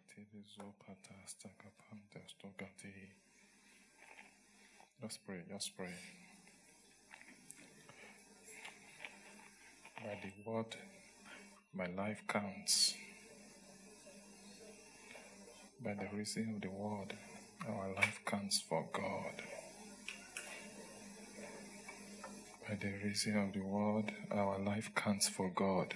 Just pray, just pray. By the word, my life counts. By the reason of the word, our life counts for God. By the reason of the word, our life counts for God.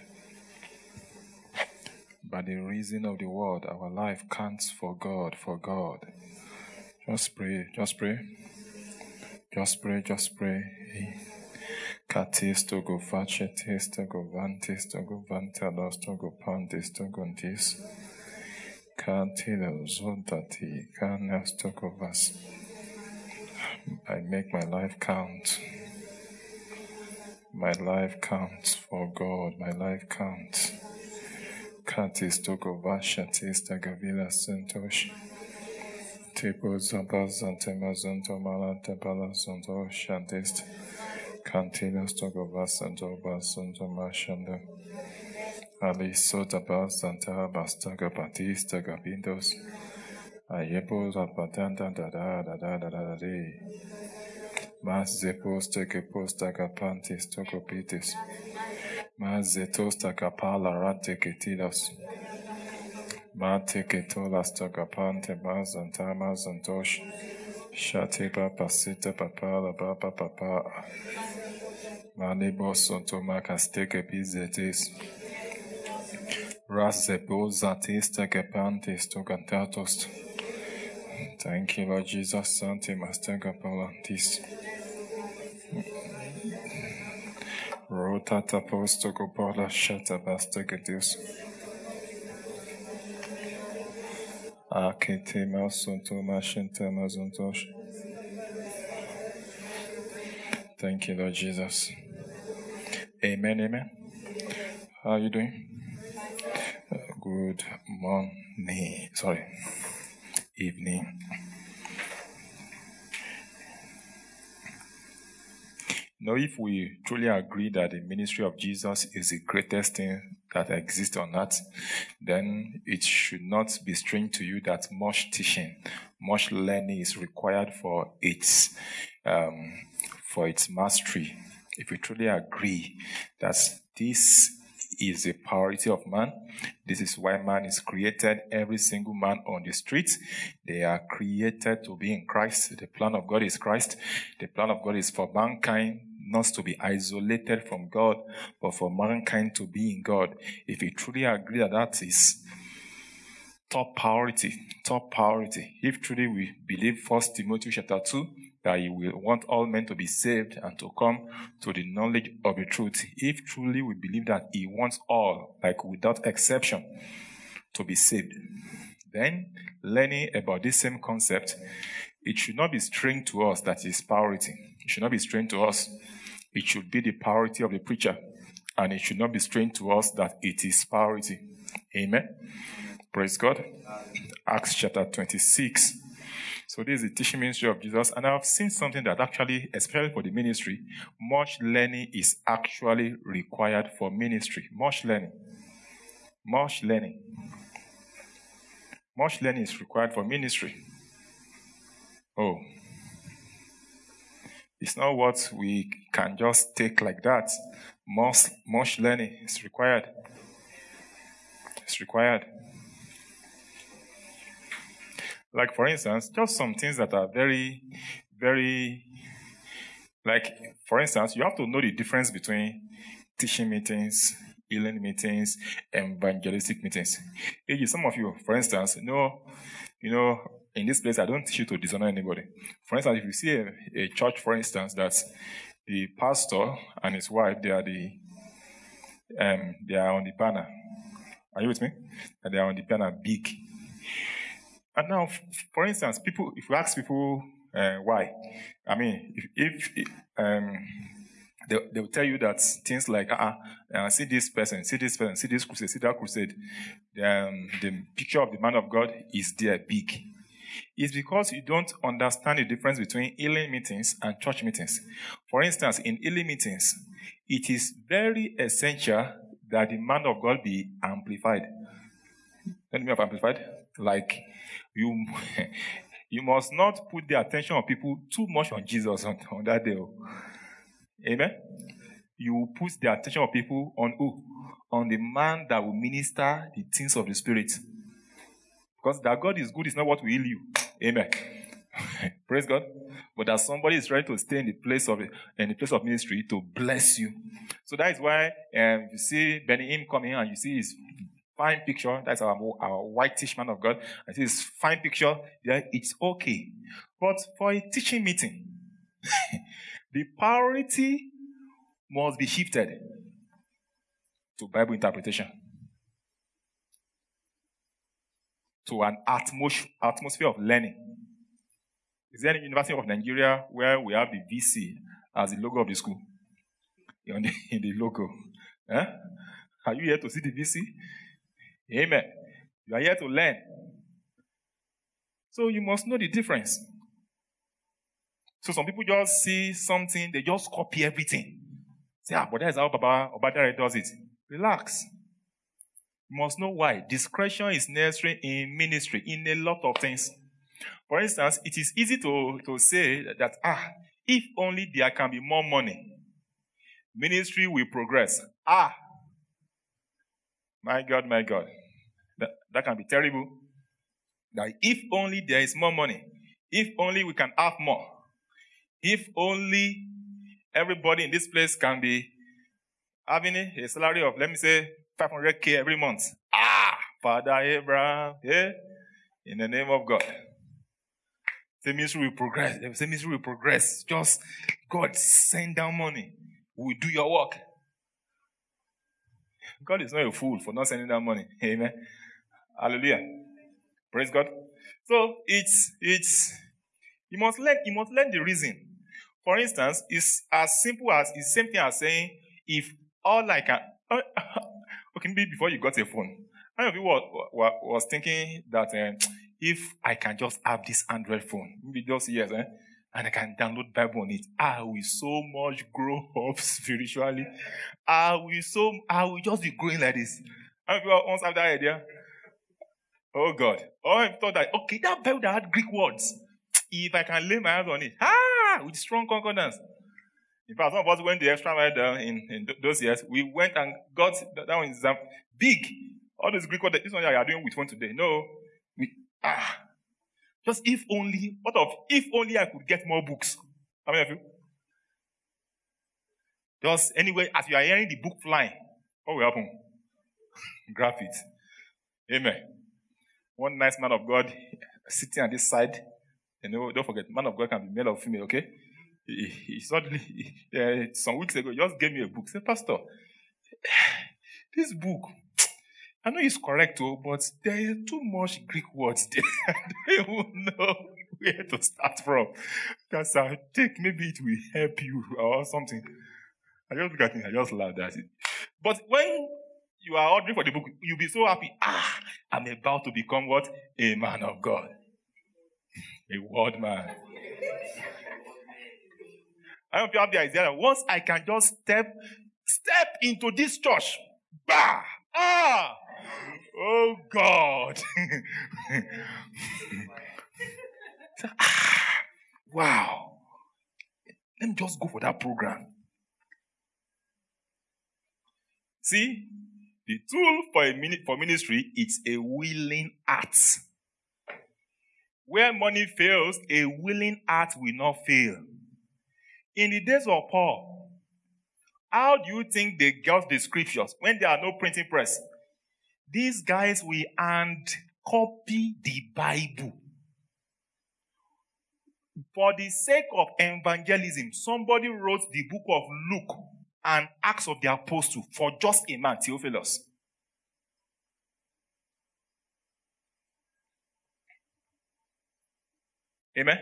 By the reason of the word, our life counts for God, for God. Just pray, just pray. Just pray, just pray. Katis to go fachetis to go vantis to go vantalos to go pantis to go dis. Kantilo zontati kanas to go vas. I make my life count. My life counts for God. My life counts. Katis to go vashatis to go vila santosh. Tipo zapas antemazonto malante balasonto shantist. Cantinas to go basanto basanto mashanda. Ali sota basanta bastaga batista gabindos. Ayepos apatanta da da da da da da da. Mas zepos te que posta capantis to copitis. Mas zetosta capala rate que tilos. Mate que tolas to capante mazanta mazantosh. Shatipa pasita papala papa papa. Manibos sonto macasteke pizetis. Razebos zatista capantis to cantatos. Thank you, Lord Jesus. Santi Mastega Polantis. Rotata posto gopola shata bastegatus. Akete masunto mashenta mazuntosh. Thank you, Lord Jesus. Amen, amen. How are you doing? Good morning. Evening. Now, if we truly agree that the ministry of Jesus is the greatest thing that exists on earth, then it should not be strange to you that much teaching, much learning is required for its mastery. If we truly agree that this is a priority of man, this is why man is created. Every single man on the street, they are created to be in Christ. The plan of God is Christ. The plan of God is for mankind not to be isolated from God, but for mankind to be in God. If we truly agree that that is top priority, if truly we believe 1 Timothy chapter 2, that he will want all men to be saved and to come to the knowledge of the truth. If truly we believe that he wants all, like without exception, to be saved, then learning about this same concept, it should not be strange to us that it is priority. It should not be strange to us. It should be the priority of the preacher. And it should not be strange to us that it is priority. Amen. Praise God. Acts chapter 26. So this is the teaching ministry of Jesus. And I've seen something that actually, especially for the ministry, much learning is actually required for ministry. Much learning. Much learning. Much learning is required for ministry. Oh. It's not what we can just take like that. Much learning is required. It's required. Like, for instance, just some things that are very, very, like, for instance, you have to know the difference between teaching meetings, healing meetings, evangelistic meetings. Some of you, for instance, in this place, I don't teach you to dishonor anybody. For instance, if you see a church, for instance, that's the pastor and his wife, they are on the banner. Are you with me? And they are on the banner big. And now, for instance, if you ask people why, I mean, they'll tell you that things like, see this person, see this crusade, see that crusade. The picture of the man of God is there big. It's because you don't understand the difference between healing meetings and church meetings. For instance, in healing meetings, it is very essential that the man of God be amplified. Let me have amplified. Like, you you must not put the attention of people too much on Jesus on that day. Amen? You put the attention of people on who? On the man that will minister the things of the Spirit. Because that God is good is not what will heal you. Amen. Praise God. But that somebody is ready to stay in the place of ministry to bless you. So that is why you see Benny Hinn coming and you see his fine picture. That's our whitish man of God. And see his fine picture. Yeah, it's okay. But for a teaching meeting, the priority must be shifted to Bible interpretation, to an atmosphere of learning. Is there any University of Nigeria where we have the VC as the logo of the school? In the logo. Eh? Are you here to see the VC? Amen. You are here to learn. So you must know the difference. So some people just see something, they just copy everything. Say, but that is how Baba Obadiah does it. Relax. You must know why. Discretion is necessary in ministry, in a lot of things. For instance, it is easy to say that, if only there can be more money, ministry will progress. My God. That can be terrible. That if only there is more money, if only we can have more, if only everybody in this place can be having a salary of, let me say, 500K every month. Father Abraham, in the name of God. The ministry will progress. The ministry will progress. Just God send down money. We will do your work. God is not a fool for not sending down money. Amen. Hallelujah. Praise God. So it's you must learn the reason. For instance, it's as simple as it's the same thing as saying, if all I can okay, maybe before you got a phone, how many of you was thinking that if I can just have this Android phone, maybe just years, and I can download Bible on it, I will so much grow up spiritually. I will just be growing like this. How many of you once have that idea? Oh God. Or I thought that, okay, that Bible that had Greek words, if I can lay my hands on it, with strong concordance. In fact, some of us went the extra mile in those years. We went and got that one is big. All those Greek words, this one you are doing with one today. No. Just if only I could get more books. How many of you? Just anyway, as you are hearing the book flying, what will happen? Grab it. Amen. One nice man of God sitting on this side. Don't forget, man of God can be male or female, okay? He suddenly, some weeks ago, just gave me a book. He said, Pastor, this book, I know it's correct, but there is too much Greek words there. I don't know where to start from. Because I think maybe it will help you or something. I just look at him, I just laughed at it. But when you are ordering for the book, you'll be so happy. I'm about to become what? A man of God. A word man. I don't have the idea that once I can just step into this church, oh God. Wow. Let me just go for that program. See, the tool for ministry, it's a willing heart. Where money fails, a willing heart will not fail. In the days of Paul, how do you think they got the scriptures when there are no printing press? These guys will hand copy the Bible. For the sake of evangelism, somebody wrote the book of Luke and Acts of the Apostles for just a man, Theophilus. Amen?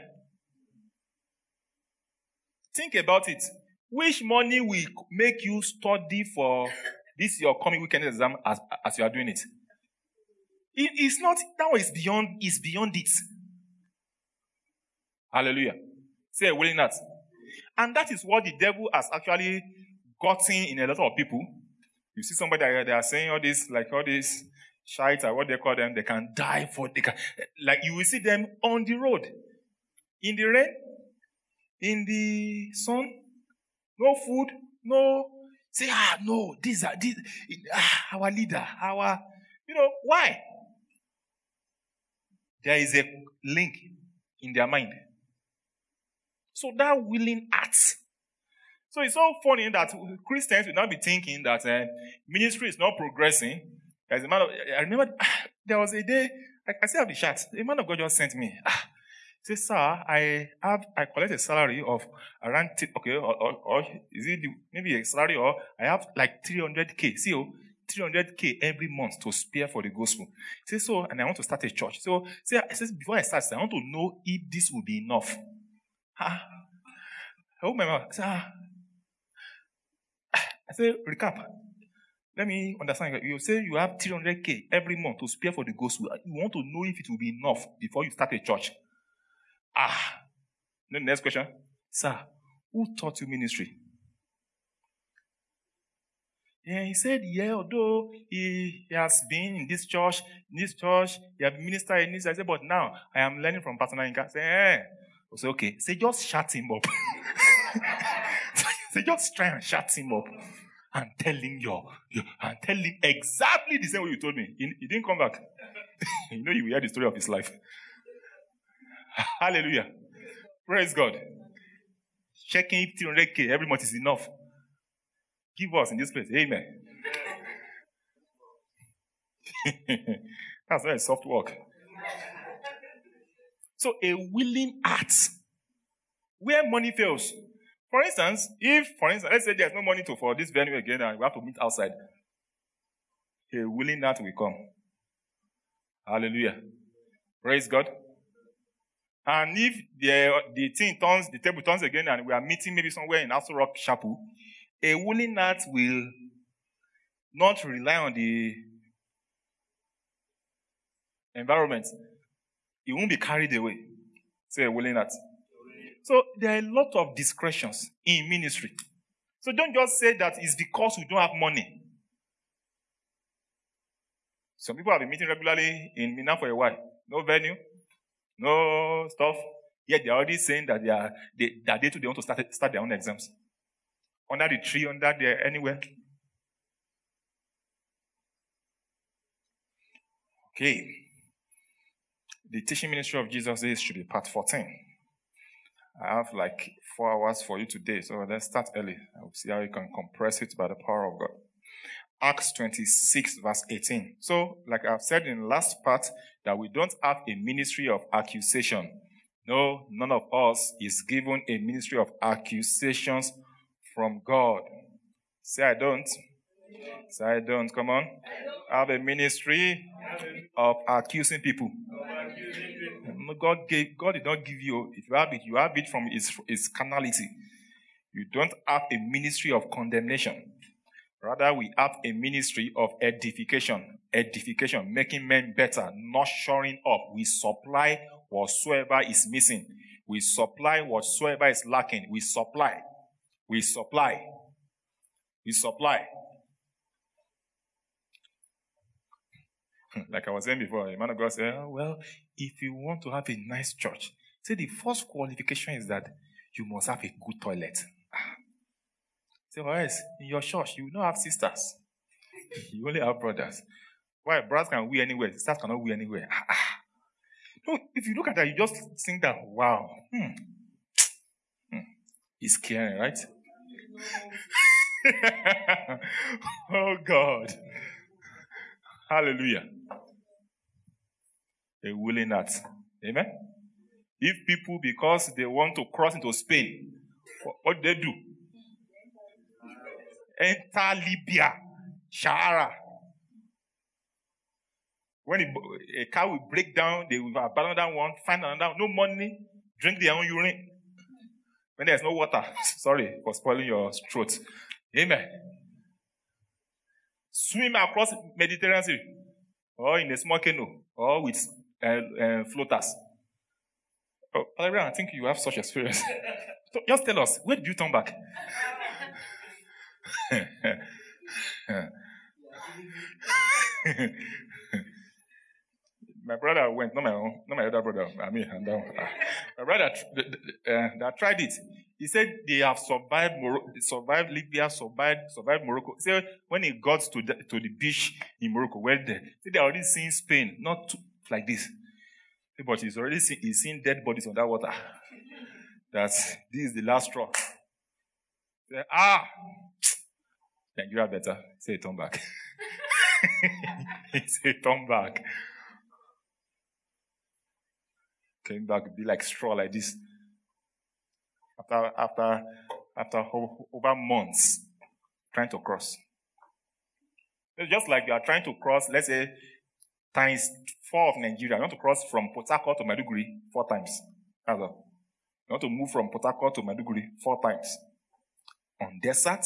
Think about it. Which money will make you study for this your coming weekend exam as you are doing it? It's not, that one is beyond it. Hallelujah. Say a willing heart. And that is what the devil has actually gotten in a lot of people. You see somebody that they are saying all this, Shites are what they call them. They can die like you will see them on the road, in the rain, in the sun, no food, no. Say, no, these, our leader, why? There is a link in their mind. So that willing act. So it's so funny that Christians will not be thinking that ministry is not progressing. As a man I remember there was a day, I still have the chat. A man of God just sent me. He said, sir, I collect a salary of around, or is it maybe a salary, or I have like 300K. See, 300K every month to spare for the gospel. He said, so, and I want to start a church. So, before I start, I want to know if this will be enough. I hope my mouth. I said, recap. Let me understand. You say you have 300K every month to spare for the gospel. You want to know if it will be enough before you start a church. The next question. Sir, who taught you ministry? Yeah, he said, although he has been in this church, he has ministered in this. I said, but now I am learning from Pastor Nainka. I said, I said, okay. Say, just shut him up. Say, just try and shut him up. And tell him and tell him exactly the same way you told me. He didn't come back. You will hear the story of his life. Hallelujah. Praise God. Checking if 300K every month is enough. Give us in this place. Amen. That's very soft work. So a willing act. Where money fails. For instance, let's say there's no money for this venue again and we have to meet outside. A willing act will come. Hallelujah. Praise God. And if the table turns again and we are meeting maybe somewhere in Aso Rock Chapel, a willing heart will not rely on the environment. It won't be carried away. Say a willing heart. So there are a lot of discretions in ministry. So don't just say that it's because we don't have money. Some people have been meeting regularly in Mina for a while. No venue, no stuff. Yet they're already saying that they want to start their own exams. Under the tree, under there, anywhere. Okay. The teaching ministry of Jesus should be part 14. I have like 4 hours for you today, so let's start early. I'll see how you can compress it by the power of God. Acts 26, verse 18. So, like I've said in the last part, that we don't have a ministry of accusation. No, none of us is given a ministry of accusations from God. Say I don't. Say I don't. Come on. I have a ministry of accusing people. God did not give you. If you have it from his carnality. You don't have a ministry of condemnation. Rather, we have a ministry of edification. Edification, making men better, nurturing up. We supply whatsoever is missing. We supply whatsoever is lacking. We supply. Like I was saying before, a man of God said, well, if you want to have a nice church, say the first qualification is that you must have a good toilet. Say, well, yes, in your church, you don't have sisters. You only have brothers. Why? Brothers can wee anywhere. Sisters cannot wee anywhere. No, if you look at that, you just think that, wow. It's scary, right? Oh, God. Hallelujah. A willing heart. Amen? If people, because they want to cross into Spain, what do they do? Enter Libya, Sahara. When a car will break down, they will abandon that one, find another, no money, drink their own urine. When there's no water, sorry for spoiling your throat. Amen. Swim across Mediterranean Sea, or in a small canoe, or with floaters. Oh, I think you have such experience. So just tell us, where did you turn back? My brother went, not my other brother. I mean, my brother that tried it. He said they have survived Libya, survived Morocco. He said when he got to the beach in Morocco, where they already seen Spain, not like this. But he's seen dead bodies on that water. This is the last straw. Say, Nigeria better. Say turn back. Say turn back. Came back, be like straw like this. After over months trying to cross. It's just like you are trying to cross, let's say, times 4 of Nigeria. You want to cross from Port Harcourt to Maiduguri 4 times. That's all. You want to move from Port Harcourt to Maiduguri 4 times. On desert,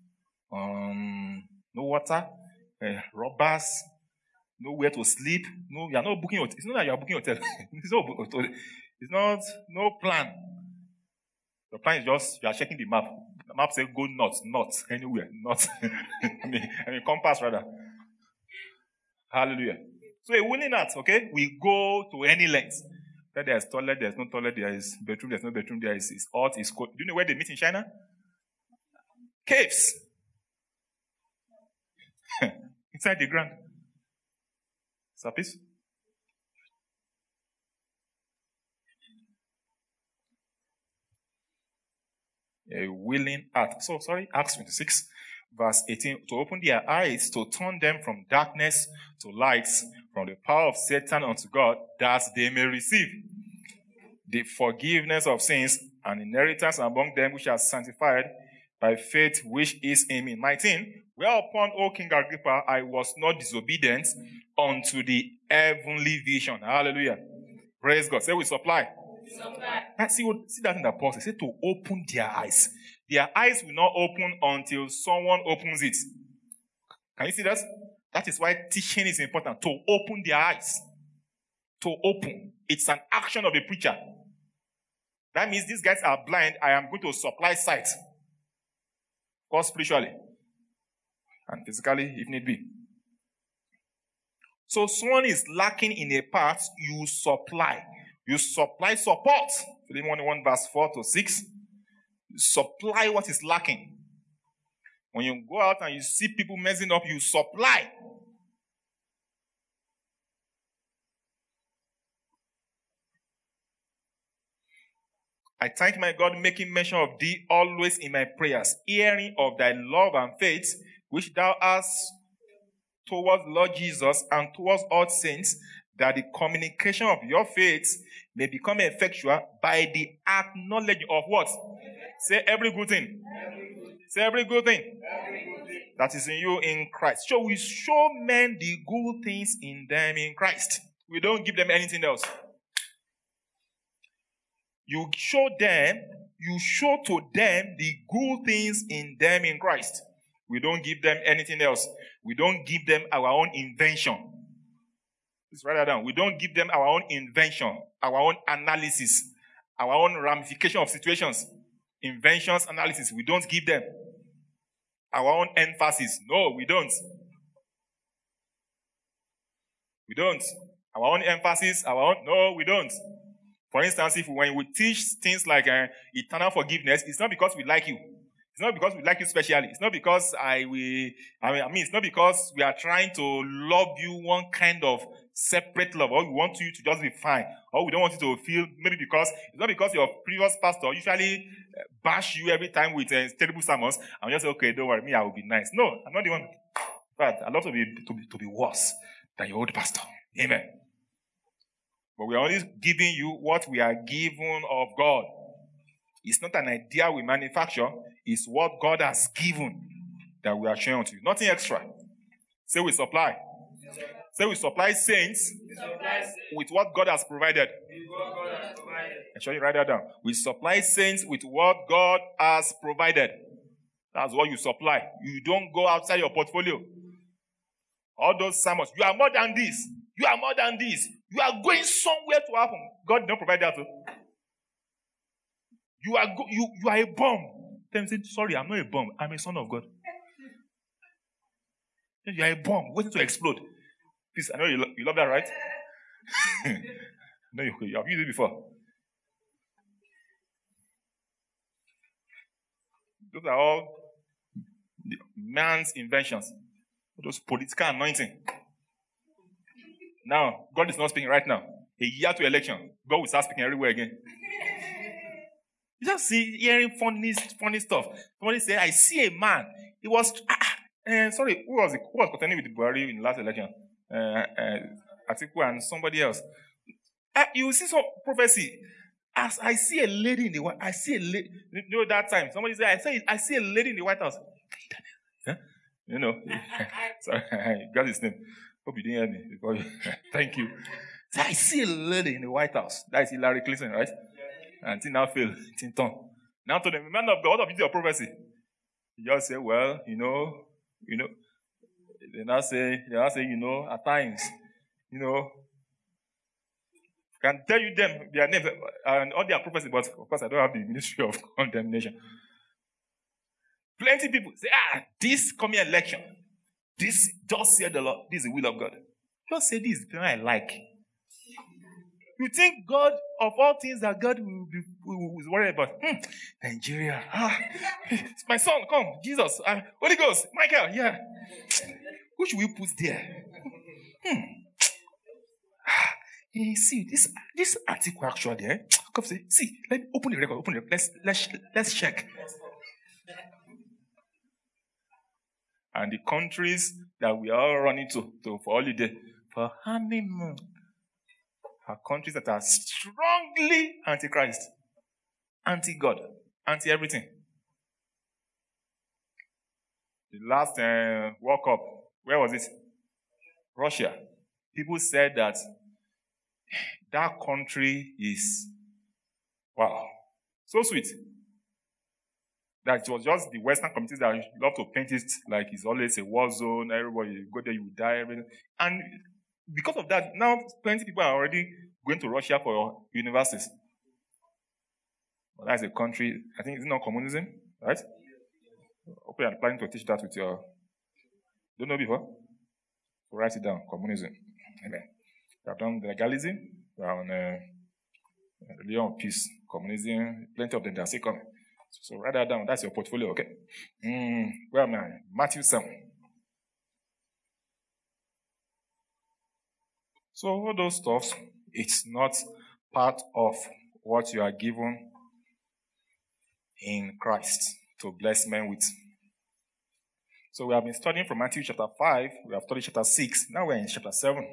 no water, robbers, nowhere to sleep. No, you are not booking hotel. It's not that you are booking hotel. It's not no plan. The plan is just you are checking the map. The map says go north, anywhere, north. I mean compass rather. Hallelujah. So a willing heart, okay? We go to any length. Where there is toilet, there is no toilet, there is bedroom, there is no bedroom, there is hot, is cold. Do you know where they meet in China? Caves. Inside the ground. Sapis? A willing heart. So, Acts 26, verse 18. To open their eyes, to turn them from darkness to light, from the power of Satan unto God, that they may receive the forgiveness of sins and inheritance among them which are sanctified by faith which is in me. 19. Whereupon, O King Agrippa, I was not disobedient unto the heavenly vision. Hallelujah. Praise God. Say we supply. See that in the Apostle. Say to open their eyes. Their eyes will not open until someone opens it. Can you see that? That is why teaching is important. To open their eyes. To open. It's an action of a preacher. That means these guys are blind. I am going to supply sight. Or spiritually. And physically, if need be. So someone is lacking in a part, you supply. You supply support. Philippians 1 verse 4 to 6. You supply what is lacking. When you go out and you see people messing up, you supply. I thank my God, making mention of thee always in my prayers, hearing of thy love and faith, which thou hast towards Lord Jesus and towards all saints, that the communication of your faith may become effectual by the acknowledgement of what? Say every good thing. Say every good thing. That is in you in Christ. So we show men the good things in them in Christ. We don't give them anything else. You show to them the good things in them in Christ. We don't give them anything else. We don't give them our own invention. Let's write that down. We don't give them our own invention, our own analysis, our own ramification of situations. Inventions, analysis. We don't give them our own emphasis. No, we don't. We don't. Our own emphasis, no, we don't. For instance, when we teach things like eternal forgiveness, it's not because we like you. It's not because we like you specially. It's not because it's not because we are trying to love you one kind of separate love, or we want you to just be fine, or we don't want you to feel, maybe because, it's not because your previous pastor usually bash you every time with terrible sermons, and you just say, okay, don't worry, me, I will be nice. No, I'm not the one. But I'd love to be worse than your old pastor. Amen. But we are only giving you what we are given of God. It's not an idea we manufacture. It's what God has given that we are sharing to you. Nothing extra. Say we supply. Say we supply saints with what God has provided. And shall you write that down? We supply saints with what God has provided. That's what you supply. You don't go outside your portfolio. All those sermons. You are more than this. You are more than this. You are going somewhere to happen. God did not provide that. You are a bomb. Then say, sorry, I'm not a bomb. I'm a son of God. You are a bomb waiting to explode. Please, I know you love that, right? No, you have used it before. Those are all man's inventions. Those political anointing. Now, God is not speaking right now. A year to election, God will start speaking everywhere again. You just see hearing funny stuff. Somebody say, I see a man. He was, sorry, who was contending with Buhari in the last election? Atiku and somebody else. You will see some prophecy. As I see a lady in the White, I see a lady. You know that time somebody said, I see a lady in the White House. Huh? You know, sorry, I got his name. Hope you didn't hear me. Thank you. So I see a lady in the White House. That is Hillary Clinton, right? And it now failed. It turned. Now to the man of God, what of your prophecy? You just say, well, you know. They now say, at times, can tell you them, their names, and all their prophecy, but of course I don't have the ministry of condemnation. Plenty of people say, this coming election, this, just say the Lord, this is the will of God. Just say this, I like. You think God, of all things that God will worry about, Nigeria, it's my son, come, Jesus, Holy Ghost, Michael, yeah. Who should we put there? See, this article actually, come say, see, let me open the record, let's check. And the countries that we are all running to for holiday, for honeymoon, are countries that are strongly anti-Christ, anti-God, anti-everything. The last World Cup, where was it? Russia. People said that country is, wow, so sweet. That it was just the Western communities that love to paint it like it's always a war zone, everybody, you go there, you die, everything. And because of that, now plenty of people are already going to Russia for universities. Well, that's a country, I think it's not communism, right? Hope you are planning to teach that with your, don't know before? So write it down, communism. Amen. We have done legalism, we are on religion of peace, communism, plenty of them, they are still coming. So write that down, that's your portfolio, okay? Where am I? Matthew 7. So all those stuff, it's not part of what you are given in Christ to bless men with. So we have been studying from Matthew chapter 5, we have studied chapter 6, now we're in chapter 7.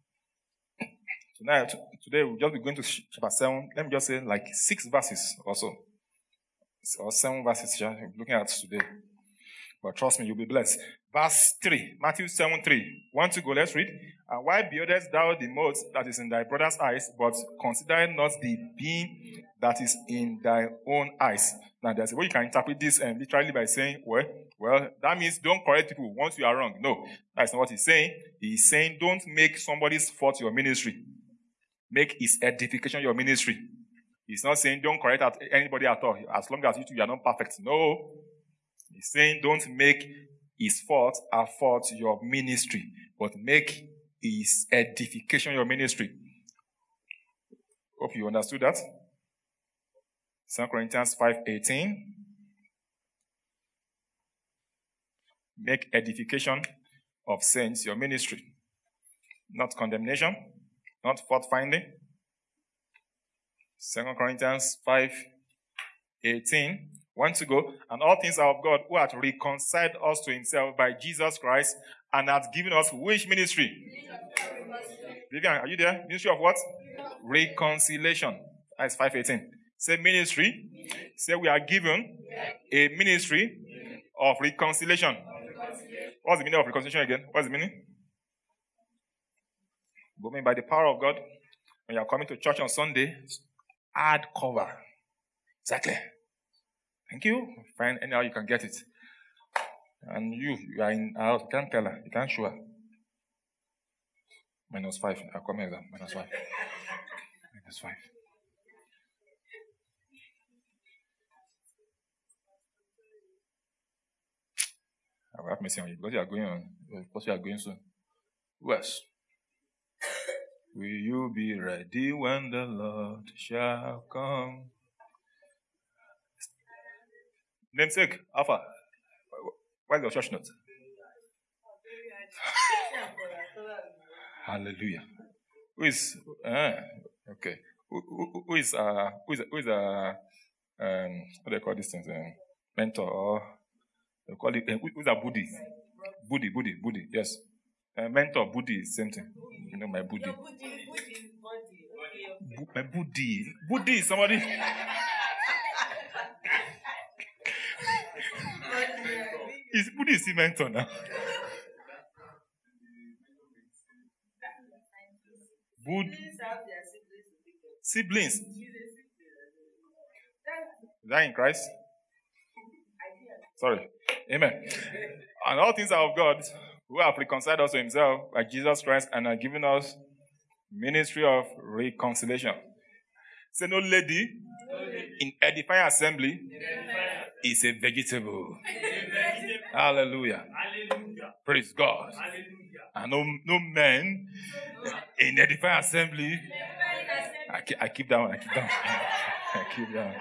So today we'll just be going to chapter 7, let me just say like 6 verses or so. Or 7 verses we're looking at today. But trust me, you'll be blessed. Verse 3, Matthew 7:3. 1 to go, let's read. And why beholdest thou the mote that is in thy brother's eyes, but consider not the beam that is in thy own eyes? Now, there's a way you can interpret this literally by saying, well, that means don't correct people once you are wrong. No, that's not what he's saying. He's saying don't make somebody's fault your ministry. Make his edification your ministry. He's not saying don't correct anybody at all, as long as you are not perfect. No. He's saying don't make his fault your ministry, but make his edification your ministry. Hope you understood that. 2 Corinthians 5:18. Make edification of saints your ministry. Not condemnation, not fault finding. 2 Corinthians 5:18. 1 to go. And all things are of God, who hath reconciled us to himself by Jesus Christ, and hath given us which ministry? Vivian, are you there? Ministry of what? Reconciliation. That's 5:18. Say ministry. Say we are given a ministry of reconciliation. What's the meaning of reconciliation again? What's the meaning? Go mean by the power of God. When you are coming to church on Sunday, add cover. Exactly. Thank you. Find anyhow you can get it. And you are in our house. You can't tell her. You can't show her. -5. I'll come here. -5. -5. I will have mercy on you because you are going on. Because you are going soon. Who else? Will you be ready when the Lord shall come? Namesake, Alpha. Where's your church note? Hallelujah. Who is okay? Who is what do they call these things? Mentor or they call it who's a Buddhi? Buddhi. Yes. Mentor, Buddhi, same thing. You know my Buddhi. My Buddhi is somebody. Is Buddhi is mentor now? Siblings. Is that in Christ? Sorry. Amen. And all things are of God, who have reconciled us to himself by Jesus Christ and are given us ministry of reconciliation. Say no lady in edifying assembly is a vegetable. Hallelujah. Praise God. And no men in edifying assembly. I keep that one. I keep that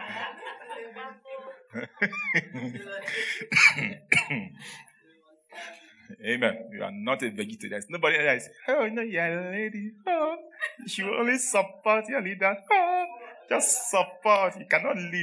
one. Amen. You are not a vegetarian. There's nobody else. Oh, no, you're a lady. Oh, you will only support your leader. Oh, just support. You cannot lead.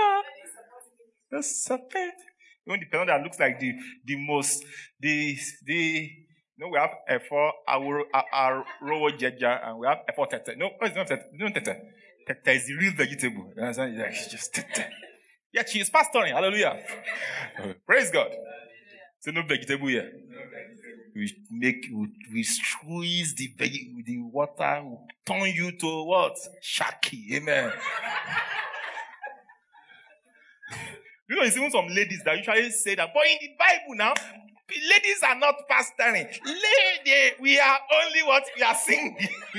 Just support. You know, the person that looks like the most, you know, we have F4, Rowo Jeja, and we have F4 Tete. No, it's not Tete. No, Tete. Tete is the real vegetable. You understand? Like, just Tete. Yeah, she is pastoring. Hallelujah. Praise God. So no vegetable here. We squeeze the water, we turn you to what? Shaki. Amen. You know, it's even some ladies that usually say that, but in the Bible now, ladies are not pastoring. Lady, we are only what we are singing.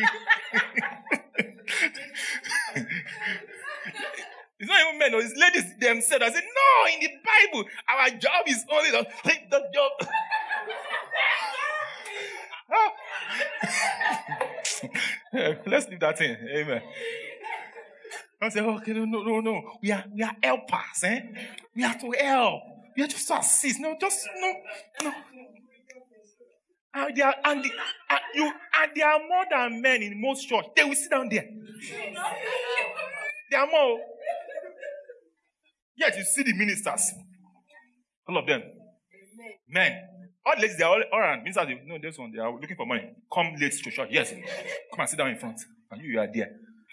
It's not even men, it's ladies themselves. I say, no, in the Bible, our job is only the job. Let's leave that in. Amen. Don't say, okay, no. We are helpers, eh? We have to help. We have to assist. No. And there are more than men in most church. They will sit down there. There are more. Yes, you see the ministers. All of them. Men. All the ladies, they are all around. Ministers, no, this one, they are looking for money. Come late to church. Yes. Come and sit down in front. And you are there.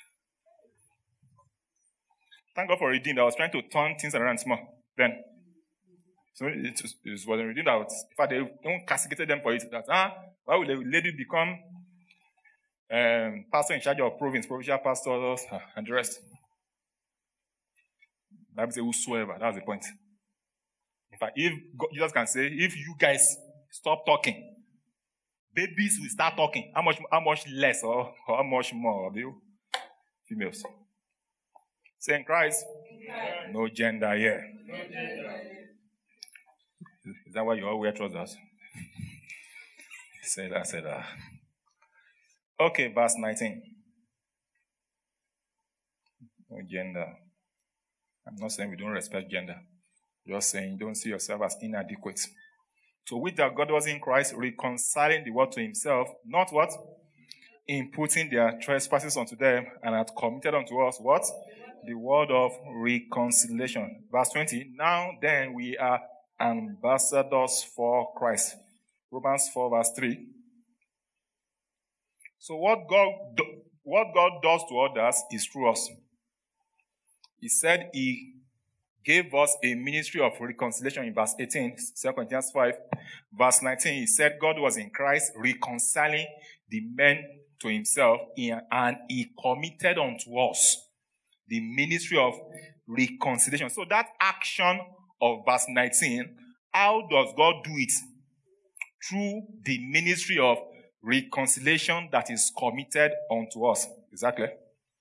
Thank God for Redeemed. I was trying to turn things around small then. So it was Redeemed out. In fact, they don't castigated them for it. That, why would a lady become pastor in charge of provincial pastors, and the rest? The Bible says, whosoever. That's the point. In fact, if Jesus can say, if you guys stop talking, babies will start talking. How much less or how much more of you females? Say in Christ, no gender here. Is that why you all wear trousers? Say that. Okay, verse 19. No gender. I'm not saying we don't respect gender. Just saying don't see yourself as inadequate. So with that, God was in Christ reconciling the world to himself, not what? Imputing their trespasses unto them, and had committed unto us what? The word of reconciliation. Verse 20. Now then we are ambassadors for Christ. Romans 4 verse 3. So what God does to others is through us. He said he gave us a ministry of reconciliation in verse 18, 2 Corinthians 5. Verse 19, he said God was in Christ reconciling the men to himself, and he committed unto us the ministry of reconciliation. So that action of verse 19, how does God do it? Through the ministry of reconciliation that is committed unto us. Exactly.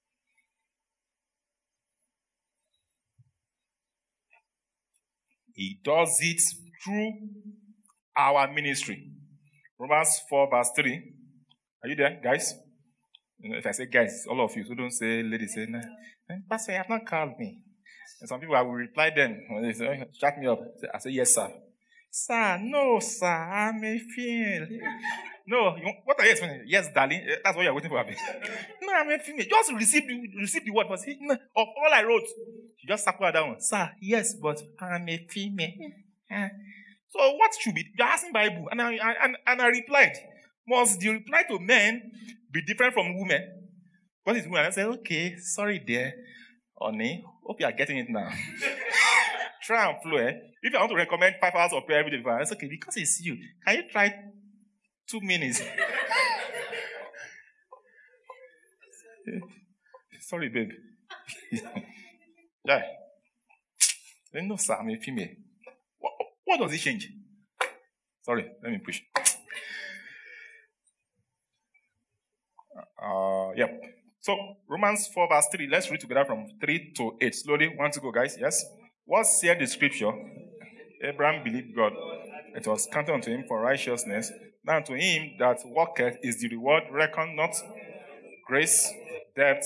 He does it through our ministry. Romans 4 verse 3. Are you there, guys? If I say guys, all of you, so don't say ladies, say, nah, Pastor, you have not called me. And some people, I will reply them when they say, shut me up. I say, yes, sir. Sir, no, sir, I'm a female. No, what are you explaining? Yes, darling. That's what you're waiting for. No, I'm a female. Just receive the word. But see, no, of all I wrote, you just circle that one. Sir, yes, but I'm a female. So what should be? You're asking Bible, and I replied. Must the reply to men be different from women? What is women? I said, okay, sorry, dear, honey. Hope you are getting it now. Try and flow. If you want to recommend 5 hours of prayer every day, it's okay because it's you. Can you try 2 minutes? Sorry, babe. Yeah. No, sir, I'm a female. What does it change? Sorry, let me push. Yep. So, Romans 4 verse 3. Let's read together from 3 to 8. Slowly. Want to go, guys? Yes? What said the scripture? Abraham believed God. It was counted unto him for righteousness. Now to him that worketh is the reward reckoned not grace, debt.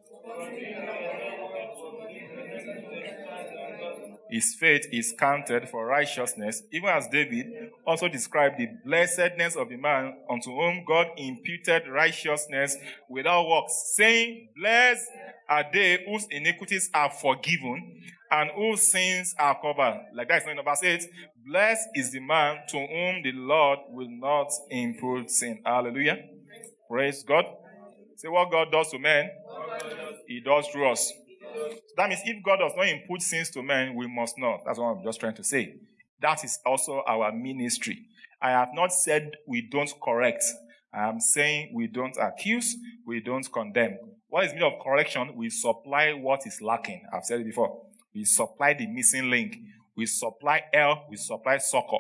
His faith is counted for righteousness, even as David also described the blessedness of the man unto whom God imputed righteousness without works, saying, blessed are they whose iniquities are forgiven and whose sins are covered. Like that is in verse 8. Blessed is the man to whom the Lord will not impute sin. Hallelujah. Praise God. Say what God does to men, He does through us. So that means if God does not impute sins to men, we must not. That's what I'm just trying to say. That is also our ministry. I have not said we don't correct. I am saying we don't accuse, we don't condemn. What is mean of correction? We supply what is lacking. I've said it before. We supply the missing link. We supply help, we supply succor.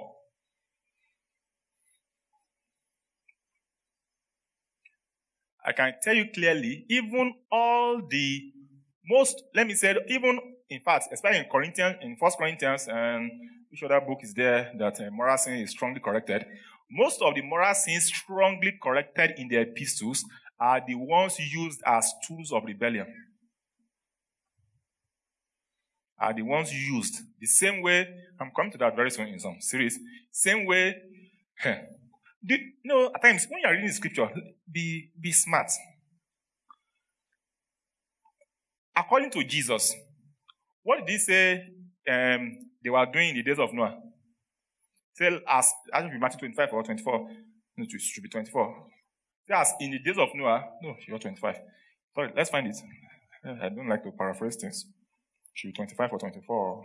I can tell you clearly, even all the most, let me say, even in fact, especially in Corinthians, in 1 Corinthians, and which other book is there that moral sin is strongly corrected? Most of the moral sins strongly corrected in the epistles are the ones used as tools of rebellion. Are the ones used the same way. I'm coming to that very soon in some series. Same way. At times when you're reading the scripture, be smart. According to Jesus, what did he say they were doing in the days of Noah? Say as I should be Matthew 25 or 24. No, it should be 24. Say as in the days of Noah. No, you're 25. Sorry, let's find it. I don't like to paraphrase things. Should be 25 or 24.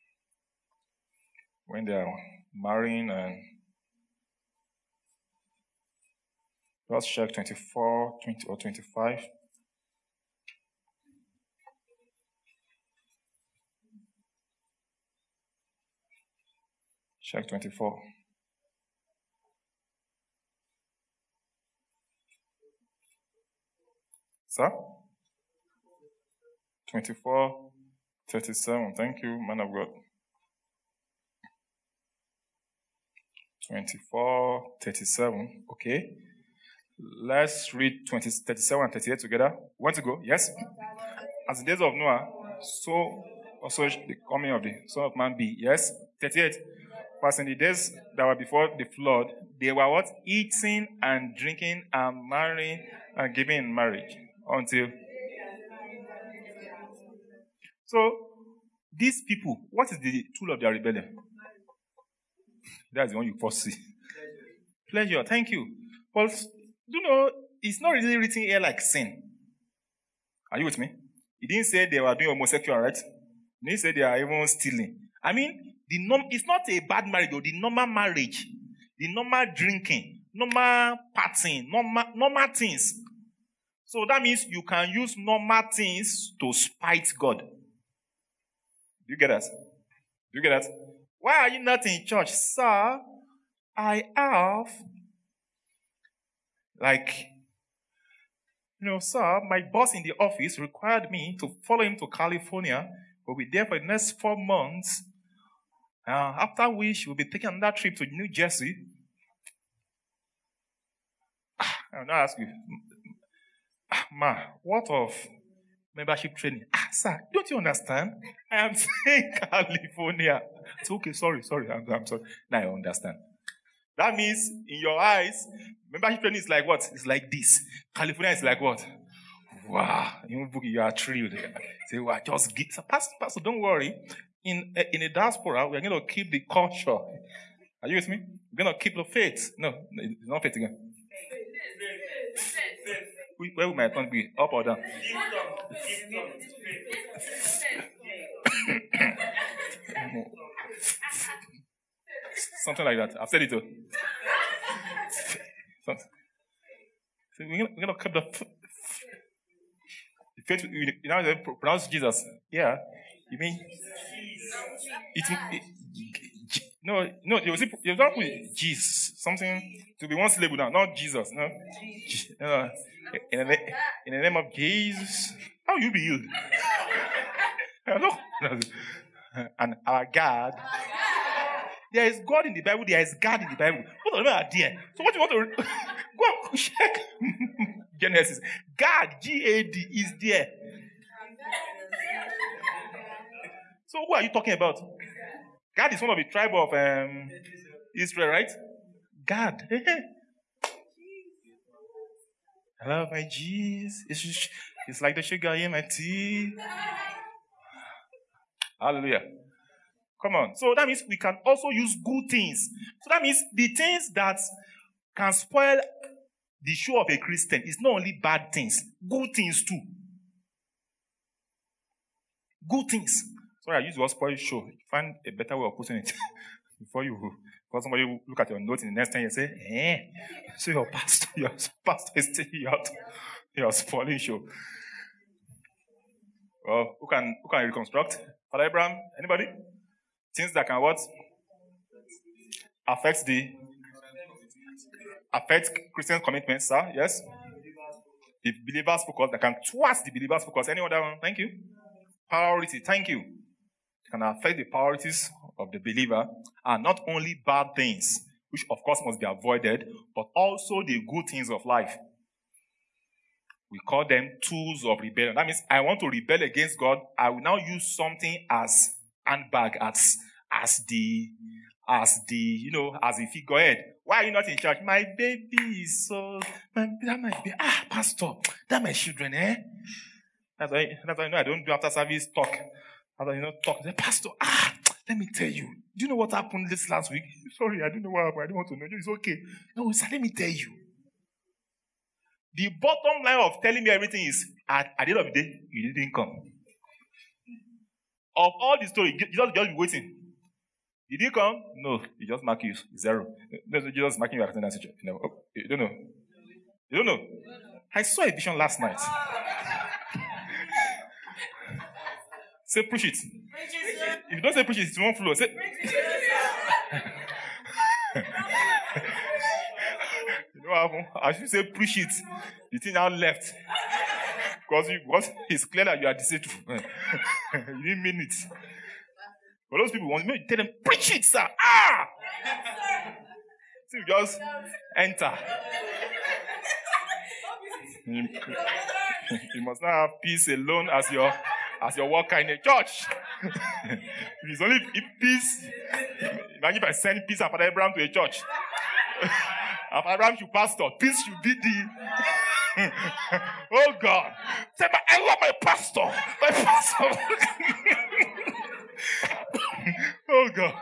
When they are marrying and let's check 24, 20 or 25. Check 24. Sir? 24, 37. Thank you, man of God. 24, 37. Okay. Let's read 37 and 38 together. Want to go? Yes? As the days of Noah, so also the coming of the Son of Man be. Yes? 38. Because in the days that were before the flood, they were what? Eating and drinking and marrying and giving in marriage. Until. So, these people, what is the tool of their rebellion? That's the one you first see. Pleasure. Thank you. But, it's not really written here like sin. Are you with me? He didn't say they were doing homosexual, right? He didn't say they are even stealing. I mean, it's not a bad marriage, though. The normal marriage, the normal drinking, normal partying, normal things. So that means you can use normal things to spite God. Do you get that? Do you get that? Why are you not in church? Sir, I have, sir, my boss in the office required me to follow him to California. We'll be there for the next 4 months. After which, we'll be taking another trip to New Jersey. I'll now ask you, Ma, what of membership training? Sir, don't you understand? I am saying California. It's okay, sorry. I'm sorry. Now I understand. That means in your eyes, membership training is like what? It's like this. California is like what? Wow. You are thrilled. Say, wow, just get. Pastor, don't worry. In a diaspora, we're going to keep the culture. Are you with me? We're going to keep the faith. No, it's not faith again. Where will my tongue be? Up or down? Something like that. I've said it too. So we're going to keep the faith. You know, pronounce Jesus. Yeah. You mean? No, you don't put Jesus. Something to be one syllable now, not Jesus. No. In the name of Jesus, how you be healed? No. And our God. There is God in the Bible. There is God in the Bible. Both of them are there. So what you want to go and check? Genesis. God, G-A-D, is there. So who are you talking about? God is one of the tribe of Israel, right? God. I love my Jesus. It's like the sugar in my tea. Hallelujah. Come on. So that means we can also use good things. So that means the things that can spoil the show of a Christian is not only bad things, good things too. Good things. Sorry, I use the word spoil show. Find a better way of putting it before somebody will look at your notes in the next 10 years and say, so your pastor is taking you out. You're spoiling show. Well, who can reconstruct? Father Abraham, anybody? Things that can what? Affect Christian commitment, sir? Yes? The believer's focus, that can thwart the believer's focus. Any other one? Thank you. Priority, thank you. It can affect the priorities of the believer, and not only bad things, which of course must be avoided, but also the good things of life. We call them tools of rebellion. That means I want to rebel against God. I will now use something as handbag, as the figurehead. Why are you not in church? My baby is that might be pastor, that my children, eh? That's why you know I don't do after service talk. After talk, the pastor, let me tell you. Do you know what happened this last week? Sorry, I don't know what happened. I don't want to know. It's okay. No, sir, let me tell you. The bottom line of telling me everything is, at the end of the day, you didn't come. Of all the story, Jesus just be waiting. Did you come? No, he just mark you 0. No, Jesus marking your attendance. You don't know. You don't know. I saw a vision last night. Say push it. If you don't say push it, it won't flow. Say. You know what happened? I should say push it. The thing now left. Because it's clear that you are deceitful. You didn't mean it. But those people want me to tell them, preach it, sir. So you just enter. You must not have peace alone as your worker in a church. If it's only peace, imagine if I send peace and Father Abraham to a church. And Father Abraham should pastor. Peace should be the... Oh God. Say, I love my pastor. My pastor. Oh God.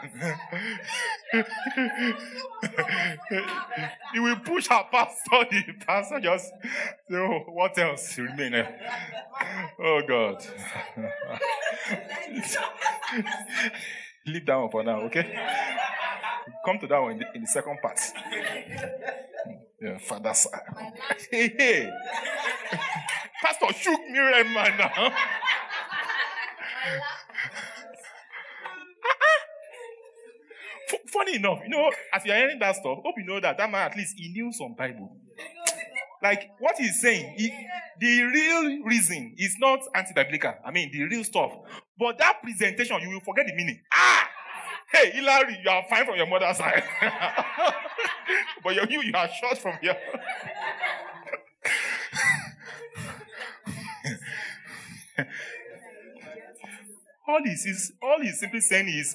He will push our pastor. The pastor just say, oh, what else remain? Oh God. Leave that one for now, okay? Come to that one in the second part. Yeah, Father, sir. Hey. Pastor shook me right now. Funny enough, as you're hearing that stuff, hope you know that man at least he knew some Bible. Like what he's saying, the real reason is not anti-biblical. I mean, the real stuff. But that presentation, you will forget the meaning. Hey, Hilary, you are fine from your mother's side. But you are short from here. all he's simply saying is,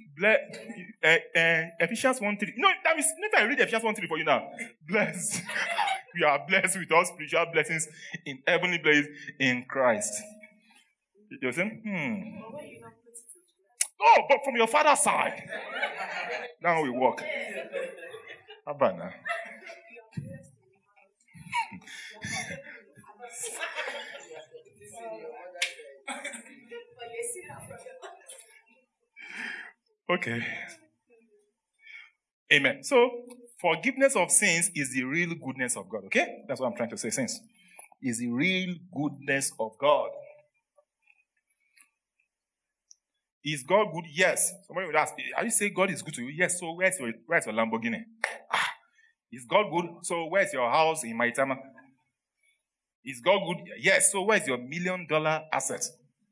Ephesians 1:3. No, that means, if I read Ephesians 1:3 for you now, blessed. We are blessed with all spiritual blessings in heavenly places in Christ. You're saying, Oh, but from your father's side. Now we walk. Abana. Okay. Amen. So, forgiveness of sins is the real goodness of God, okay? That's what I'm trying to say, sins. Is the real goodness of God. Is God good? Yes. Somebody would ask, are you saying God is good to you? Yes. So where's your Lamborghini? Is God good? So where's your house in Maitama? Is God good? Yes. So where's your $1 million asset?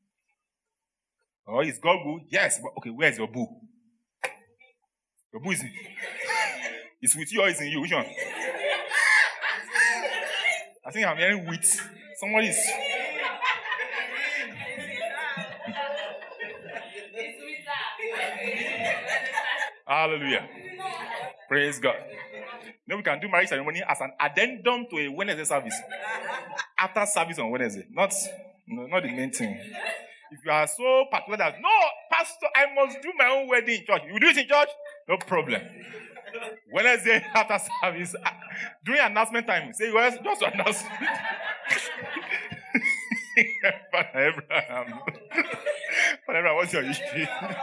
Or is God good? Yes. But okay, where's your boo? Your boo is it's with you or is in you? Which one? I think I'm hearing with somebody is. Hallelujah. Praise God. Then we can do marriage ceremony as an addendum to a Wednesday service. After service on Wednesday. Not the main thing. If you are so particular that, no, pastor, I must do my own wedding in church. You do it in church? No problem. Wednesday after service, during announcement time, say, well, just to announce. Father Abraham, what's your history?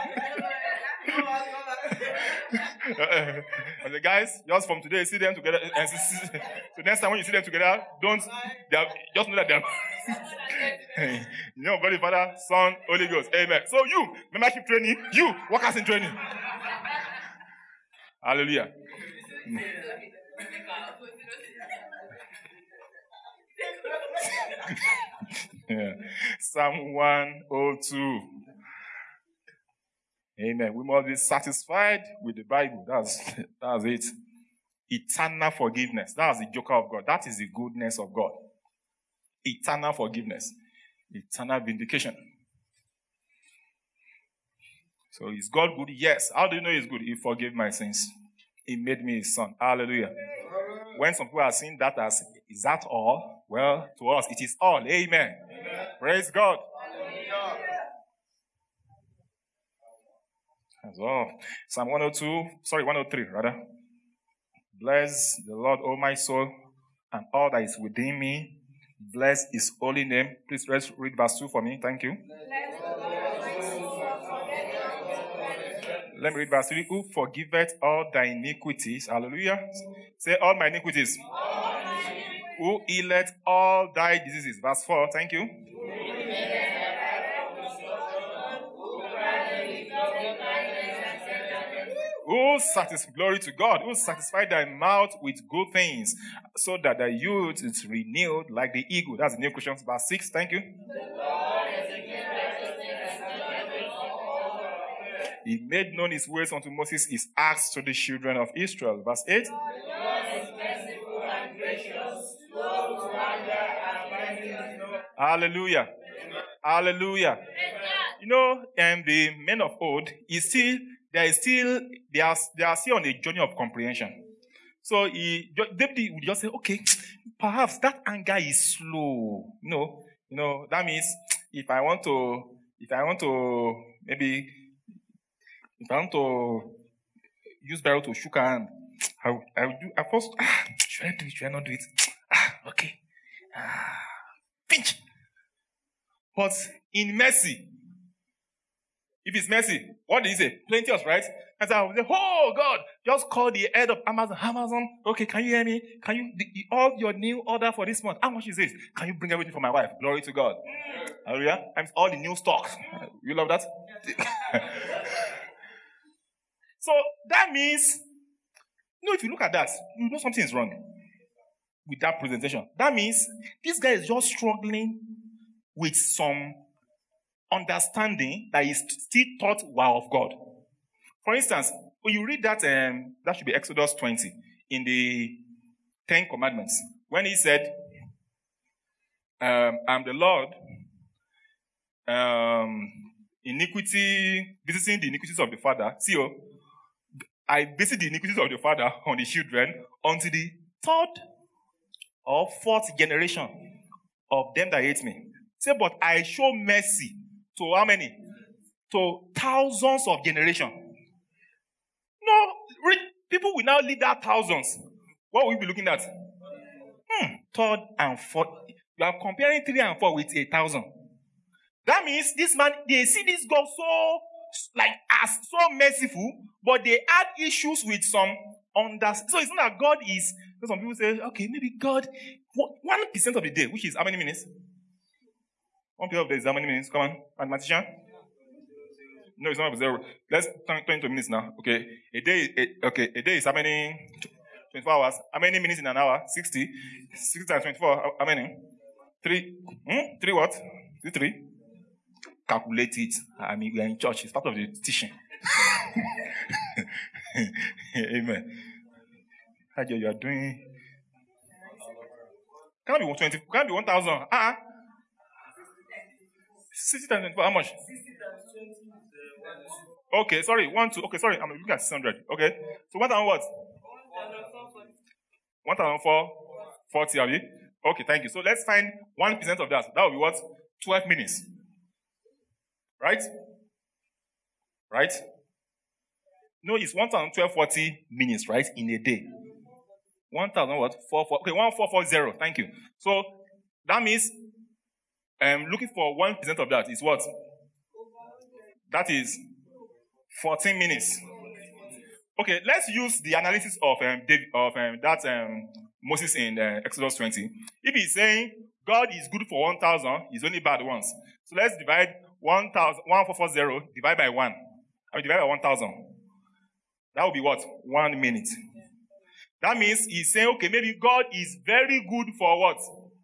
The guys, just from today, see them together. And so next time when you see them together, just know that they're. You know, God the Father, Son, Holy Ghost. Amen. So you, membership training, you, workers in training. Hallelujah. Yeah. Psalm 102. Amen. We must be satisfied with the Bible. That's it. Eternal forgiveness. That's the joker of God. That is the goodness of God. Eternal forgiveness. Eternal vindication. So is God good? Yes. How do you know he's good? He forgave my sins. He made me his son. Hallelujah. When some people are seeing that as, is that all? Well, to us, it is all. Amen. Amen. Praise God. As well. Psalm 103 rather. Bless the Lord, O my soul, and all that is within me. Bless his holy name. Please let's read verse 2 for me. Thank you. Let me read verse 3. Who forgiveth all thy iniquities. Hallelujah. Say all my iniquities. Who healeth all thy diseases. Verse 4. Thank you. Who satisfies, glory to God, who satisfied thy mouth with good things, so that thy youth is renewed like the eagle. That's the New Christians, verse 6. Thank you. He made known his ways unto Moses, his acts to the children of Israel. Verse 8. Hallelujah. Hallelujah. You know, the men of old, they are still on a journey of comprehension. So David would just say, okay, perhaps that anger is slow. You know, that means if I want to use barrel to shook hand, I will do at first, should I do it? Should I not do it? Okay. Pinch. But in mercy, if it's mercy, what did he say? Plenteous, right? And so I would say, oh God, just call the head of Amazon. Okay, can you hear me? Can you, all your new order for this month, how much is it? Can you bring everything for my wife? Glory to God. Hallelujah. And all the new stocks. You love that? So that means, if you look at that, you know something is wrong with that presentation. That means this guy is just struggling with some understanding that is still taught while of God. For instance, when you read that, that should be Exodus 20 in the 10 Commandments, when he said, I'm the Lord, iniquity, visiting the iniquities of the father. See, I visit the iniquities of the father on the children unto the third or fourth generation of them that hate me. Say, but I show mercy to how many? To thousands of generations. No, people will now leave that thousands. What will we be looking at? Third and fourth. You are comparing 3 and 4 with 1,000. That means this man, they see this God as so merciful, but they had issues with some understanding. So it's not that God is, some people say, okay, maybe God, 1% of the day, which is how many minutes? 1% of the day is how many minutes? Come on, mathematician. No, it's not 0. Let's turn 20 minutes now. Okay, a day is how many? 24 hours. How many minutes in an hour? 60. 60 times 24, how many? 3. 3 what? 3? Calculate it. I mean, we are in church. It's part of the teaching. Amen. Hajo, you are doing. Can't be 20. Can't be 1,000. 60 times 24. How much? Okay, sorry. 1, 2. Okay, sorry. I'm looking at 600. Okay. So 1,000 what? 1,440. Have you? Okay, thank you. So let's find 1% of that. That will be what? 12 minutes. Right? Right? No, it's 1,1240 minutes, right? In a day. 1,000 what? 44. Okay, 1,440. Thank you. So that means looking for 1% of that is what? That is 14 minutes. Okay, let's use the analysis of Moses in Exodus 20. If he's saying God is good for 1,000, he's only bad once. So let's divide 1,440 divide by 1. Divide by 1,000. That would be what? 1 minute. That means he's saying, okay, maybe God is very good for what?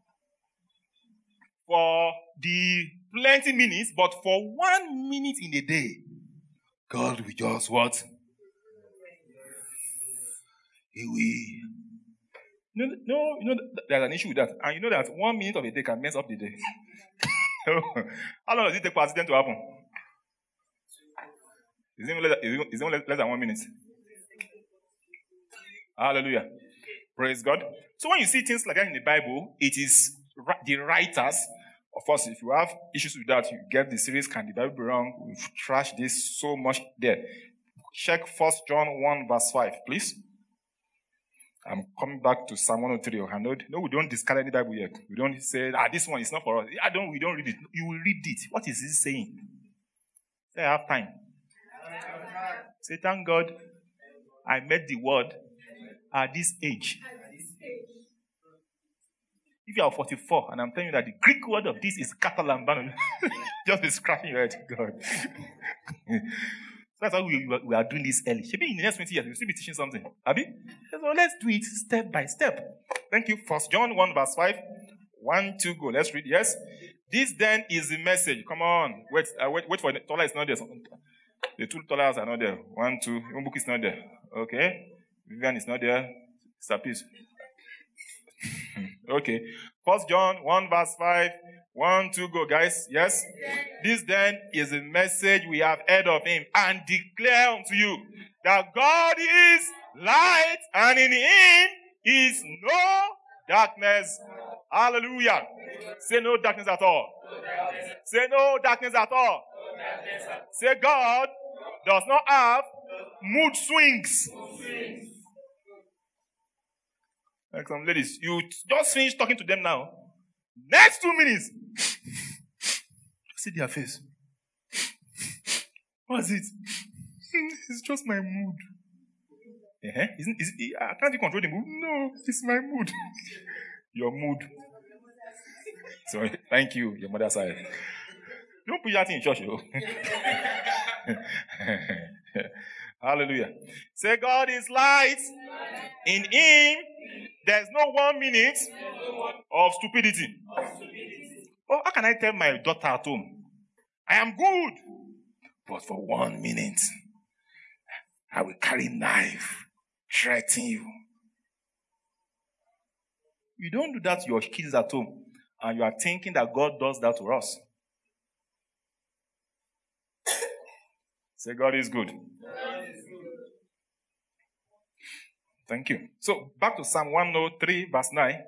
For the plenty minutes, but for 1 minute in a day, God will just what? He will. No, there's an issue with that. And you know that 1 minute of a day can mess up the day. How long does it take for accident to happen? It's only less than 1 minute. Hallelujah. Praise God. So when you see things like that in the Bible, it is the writers. Of course, if you have issues with that, you get the series, Can the Bible Be Wrong? We've trashed this so much there. Check 1 John 1 verse 5, please. I'm coming back to Psalm 103 or Hanod. No, we don't discard any Bible yet. We don't say, this one is not for us. We don't read it. You will read it. What is it saying? Say, I have time. Say, thank God I met the word at this age. If you are 44 and I'm telling you that the Greek word of this is Catalan, just be scratching your head. God. That's why we are doing this early. Maybe in the next 20 years, we'll still be teaching something. Abi? So let's do it step by step. Thank you. 1 John 1 verse 5. 1, 2, go. Let's read. Yes. This then is the message. Come on. Wait for the Tola is not there. The 2 dollars are not there. 1, 2. Your book is not there. Okay. Vivian is not there. Sapis. Okay. 1 John 1 verse 5. 1, 2, go, guys. Yes? This then is the message we have heard of him and declare unto you that God is light and in him is no darkness. Hallelujah. Say no darkness at all. Say no darkness at all. Say God does not have mood swings. Like some ladies, you just finished talking to them now. Next 2 minutes, see their face. What's it? It's just my mood. Can't you control the mood? No, it's my mood. Your mood. Sorry, thank you, your mother's side. Don't put that in church, yo. Hallelujah. Say, God is light. In him, there's no 1 minute of stupidity. Oh, how can I tell my daughter at home, I am good, but for 1 minute, I will carry knife, threaten you. You don't do that to your kids at home, and you are thinking that God does that to us. Say, God is good. Thank you. So, back to Psalm 103, verse 9.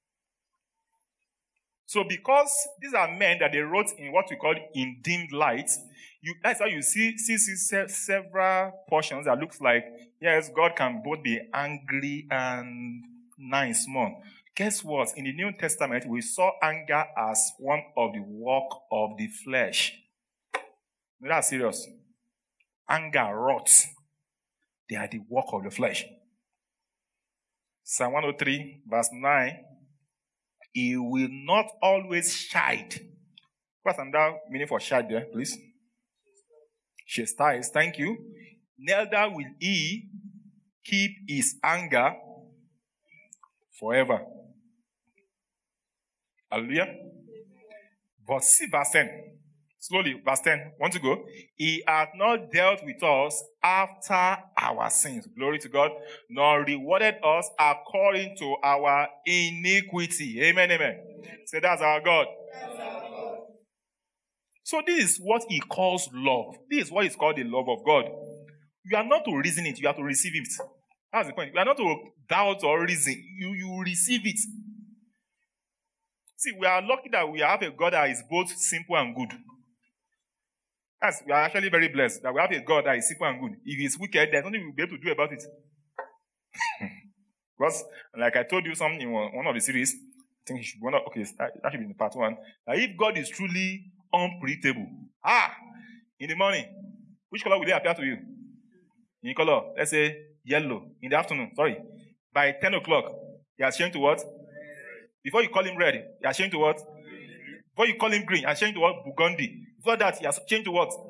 So, because these are men that they wrote in what we call in dimmed light, that's how you see several portions that looks like, yes, God can both be angry and nice, small. Guess what? In the New Testament, we saw anger as one of the work of the flesh. That's serious. Anger, wrath, they are the work of the flesh. Psalm 103, verse 9. He will not always chide. What's another meaning for chide there, please? Chastise, thank you. Neither will he keep his anger forever. Hallelujah. But see verse 10. Slowly, verse 10. Want to go? He hath not dealt with us after our sins. Glory to God. Nor rewarded us according to our iniquity. Amen, amen. Say, that's our God. So this is what he calls love. This is what is called the love of God. You are not to reason it. You have to receive it. That's the point. You are not to doubt or reason. You receive it. See, we are lucky that we have a God that is both simple and good. We are actually very blessed that we have a God that is simple and good. If he's wicked, there's nothing we'll be able to do about it. Because, like I told you something in one of the series, I think you should that should be in part 1. That if God is truly unpredictable, in the morning, which color will they appear to you? In color, let's say yellow. In the afternoon, by 10 o'clock, he has changed to what? Before you call him red, he has changed to what? Before you call him green, he has changed to what? Burgundy. Before that, he has changed to what?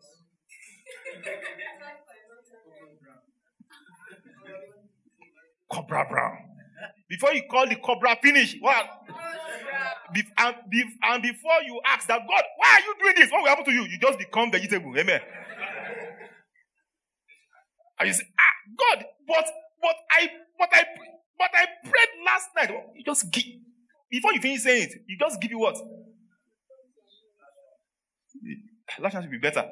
Cobra brown. Before you call the cobra finish, what? And before you ask that, God, why are you doing this? What will happen to you? You just become vegetable. Amen. And you say, God, but I prayed last night. You just give. Before you finish saying it, you just give you what? Last night will be better.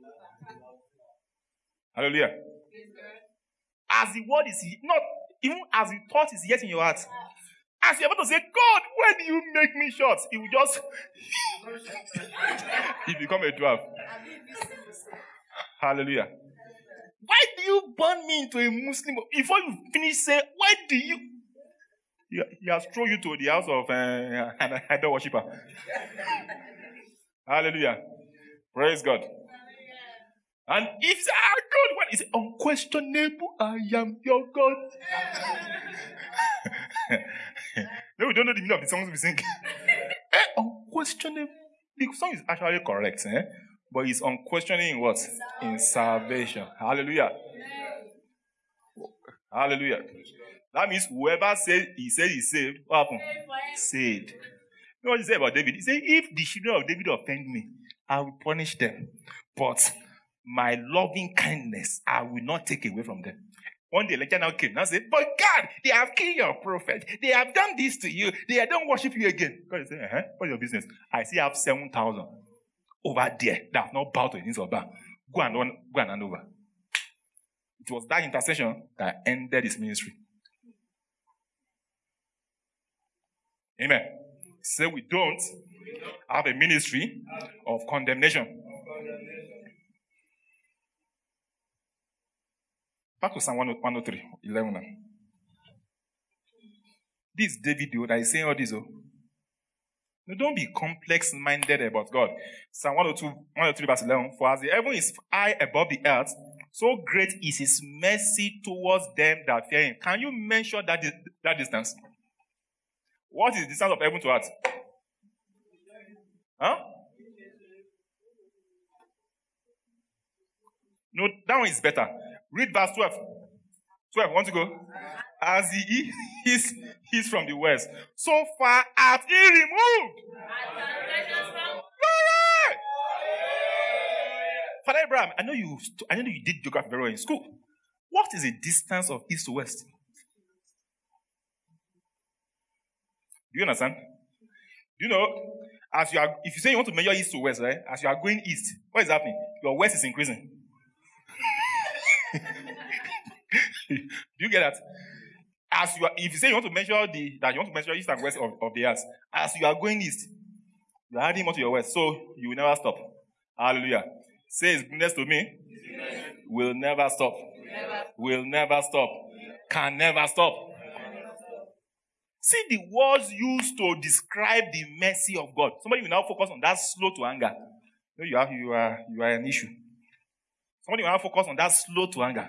Hallelujah. As the word is not, even as the thought is yet in your heart. As you're about to say, God, why do you make me short? He will just he become a dwarf. Hallelujah. Why do you burn me into a Muslim? Before you finish saying, why do you? He has thrown you to the house of an idol worshiper. Hallelujah. Praise God. And if you say, God, what is it? Unquestionable, I am your God. No, we don't know the meaning of the songs we sing. Unquestionable. The song is actually correct, but it's unquestionable in what? In salvation. Hallelujah. Hallelujah. That means whoever said he's saved, what happened? Saved. You know what he said about David? He said, if the children of David offend me, I will punish them. But my loving kindness, I will not take away from them. One day, lecture now came and said, but God, they have killed your prophet. They have done this to you. They don't worship you again. God said, what's your business? I see I have 7,000 over there that have not bowed to the knees of Baal. Go and hand over. It was that intercession that ended his ministry. Amen. So we don't have a ministry of condemnation. Back to Psalm 103, 11 now. This David that is saying all this. No, don't be complex-minded about God. Psalm 103 verse 11. For as the heaven is high above the earth, so great is his mercy towards them that fear him. Can you mention that distance? What is the distance of heaven to earth? Huh? No, that one is better. Read verse 12. 12, want to go? As he is from the west, so far hath he removed. Glory! Father Abraham, I know you did geography very well in school. What is the distance of east to west? Do you understand? Do you know, if you say you want to measure east to west, right? As you are going east, what is happening? Your west is increasing. Do you get that? As you are, if you say you want to measure east and west of the earth, as you are going east, you are adding more to your west, so you will never stop. Hallelujah. Say his goodness to me. Will never stop. Will never stop. Can never stop. See the words used to describe the mercy of God. Somebody will now focus on that slow to anger. You are an issue. Somebody will now focus on that slow to anger.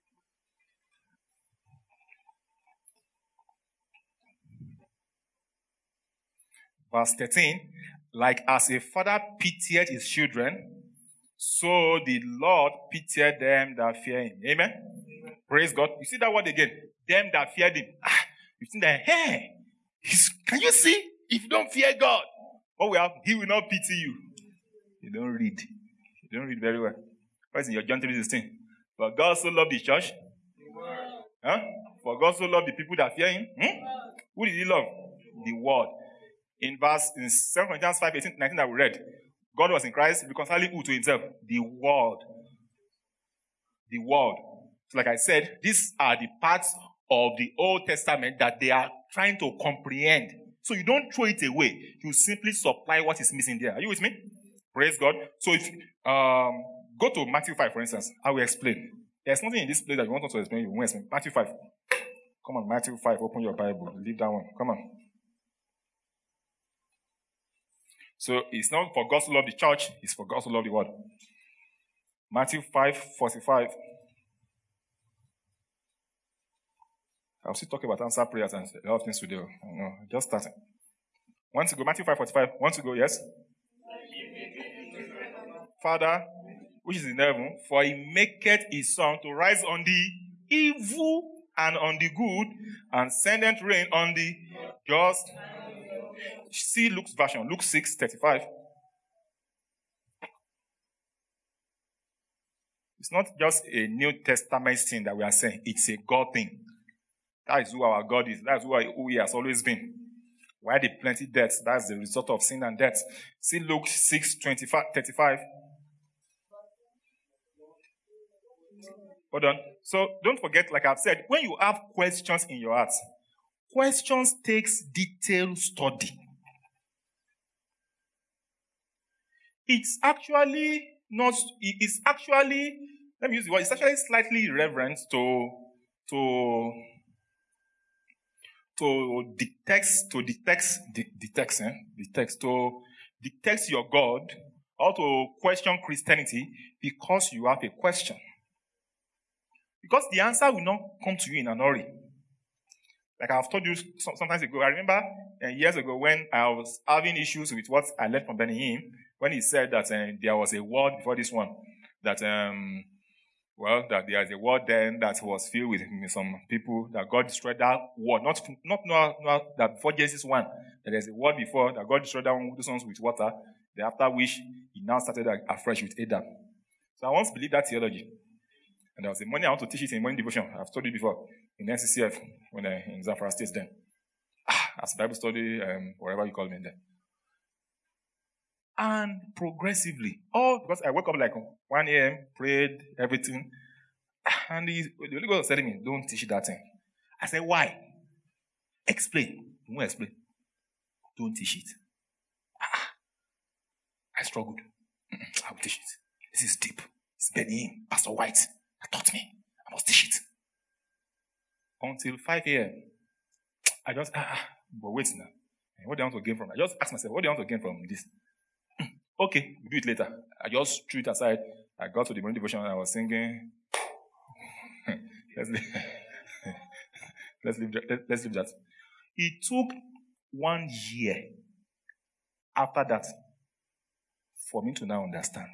Verse 13, like as a father pitied his children, so the Lord pitied them that fear him. Amen? Praise God. You see that word again? Them that feared him. You think that, hey, can you see? If you don't fear God, he will not pity you. You don't read. You don't read very well. What's in your John 3:16? For God so loved the church. Huh? For God so loved the people that fear him. Who did he love? The world. In 2 Corinthians 5:18-19 that we read, God was in Christ reconciling who to himself? The world. The world. So like I said, these are the parts of the Old Testament that they are trying to comprehend. So you don't throw it away. You simply supply what is missing there. Are you with me? Praise God. So if go to Matthew 5, for instance, I will explain. There's nothing in this place that you want us to explain. You won't explain. Matthew 5. Come on, Matthew 5. Open your Bible. Leave that one. Come on. So it's not for God to love the church, it's for God to love the world. Matthew 5:45. I'll still talk about answer prayers and a lot of things today. No, just starting. Want to go? Matthew 5:45. Want to go? Yes? Father, which is in heaven, for he maketh his sun to rise on the evil and on the good, and sendeth rain on the just. See Luke's version, Luke 6:35. It's not just a New Testament thing that we are saying. It's a God thing. That is who our God is. That is who he has always been. Why the plenty deaths? That's the result of sin and death. See Luke 6:35. Hold on. So don't forget, like I've said, when you have questions in your heart, questions takes detailed study. It's actually, let me use the word, it's actually slightly irreverent to detect your God or to question Christianity because you have a question. Because the answer will not come to you in an hurry. Like I've told you sometimes ago, I remember years ago when I was having issues with what I learned from Benny Hinn, when he said that there was a world before this one, that that there is a world then that was filled with some people, that God destroyed that world. Not that before Genesis 1, that there's a world before, that God destroyed that one with water, then after which he now started afresh with Adam. So I once believed that theology. And there was a morning I want to teach it in morning devotion. I've told you before, in NCCF, when in Zamfara State then. As Bible study, whatever you call me then. And progressively, because I woke up like 1 a.m., prayed, everything. And the Holy Ghost was telling me, don't teach that thing. I said, why? Explain. You won't explain. Don't teach it. I struggled. I will teach it. This is deep. It's Benny, Pastor White. Taught me. I must teach it. Until 5 a.m. I just, but wait now. What do I want to gain from it? I just asked myself, what do I want to gain from this? Okay, we'll do it later. I just threw it aside. I got to the morning devotion and I was singing. Let's leave that. It took 1 year after that for me to now understand.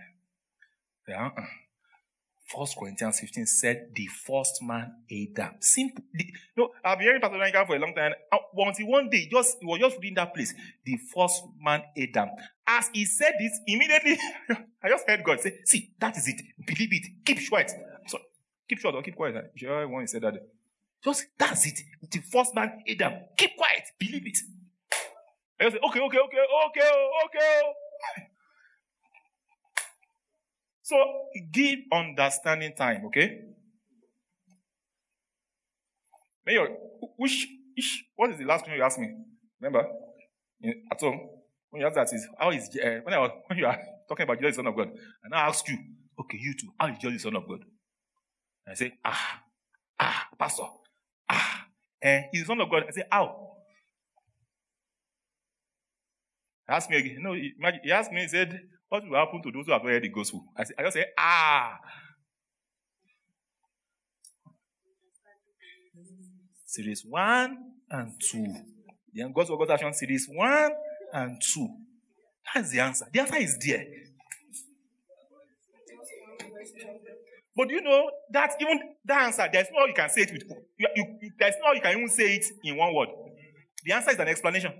1 Corinthians 15 said the first man Adam. Simple. I've been hearing Pastor Naika for a long time. Until one day, he was just reading that place. The first man Adam. As he said this, immediately, I just heard God say, see, that is it. Believe it. Keep quiet. So, keep short or keep quiet. Sure, when he said that. Just, that's it. The first man Adam. Keep quiet. Believe it. I said, okay. So, give understanding time, okay? What is the last question you asked me? Remember? At home? When you ask that is, how is, when you are talking about Jesus, the Son of God, and I ask you, okay, you too, how is Jesus the Son of God? And I say, Pastor, he's the Son of God. I say, how? He asked me again. No, he asked me, he said, what will happen to those who have heard the gospel? I just say, Series 1 and 2. The Gospel of God Action Series 1 and 2. That's the answer. The answer is there. But do you know that even that answer, there's no how you can say it with there's no how you can even say it in one word. The answer is an explanation.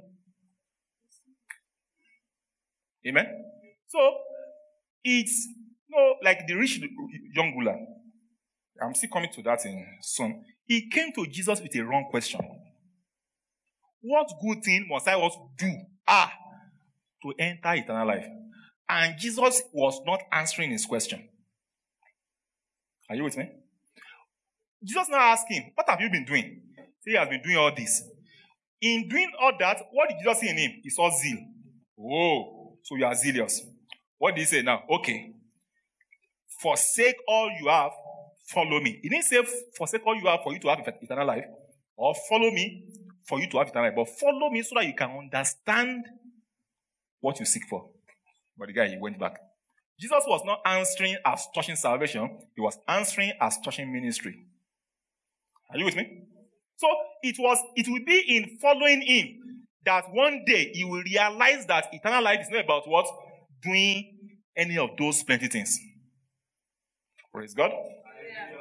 Amen? So, it's like the rich young ruler. I'm still coming to that in soon. He came to Jesus with a wrong question. What good thing must I also do to enter eternal life? And Jesus was not answering his question. Are you with me? Jesus now asked him, what have you been doing? He has been doing all this. In doing all that, what did Jesus see in him? He saw zeal. Oh, so you are zealous. What did he say now? Okay. Forsake all you have, follow me. He didn't say forsake all you have for you to have eternal life, or follow me for you to have eternal life, but follow me so that you can understand what you seek for. But the guy, he went back. Jesus was not answering as touching salvation. He was answering as touching ministry. Are you with me? So it will be in following him that one day he will realize that eternal life is not about what? Doing any of those plenty things. Praise God. Yeah.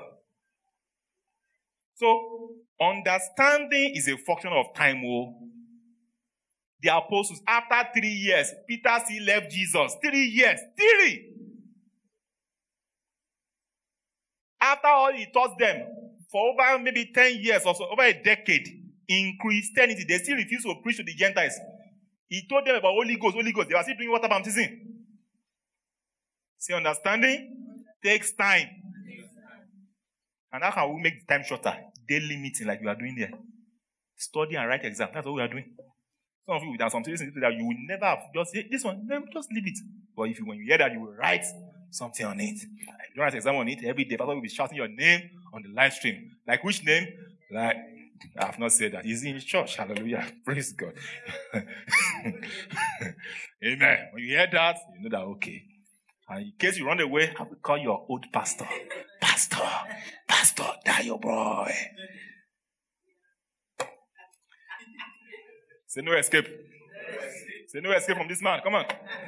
So, understanding is a function of time. The apostles, after 3 years, Peter still left Jesus. 3 years. 3! After all he taught them, for over maybe 10 years or so, over a decade, in Christianity, they still refuse to preach to the Gentiles. He told them about Holy Ghost. They were still doing water baptism. See, understanding takes time. And how can we make the time shorter? Daily meeting like we are doing here. Study and write exam. That's what we are doing. Some of you, there are some things that you will never have. Just say, this one, just leave it. But when you hear that, you will write something on it. You don't write exam on it every day. Pastor will be shouting your name on the live stream. Like which name? Like, I have not said that. He's in church. Hallelujah. Praise God. Amen. When you hear that, you know that, okay. And in case you run away, I will call your old pastor. Pastor, die your boy. Say no escape. Say no escape from this man. Come on.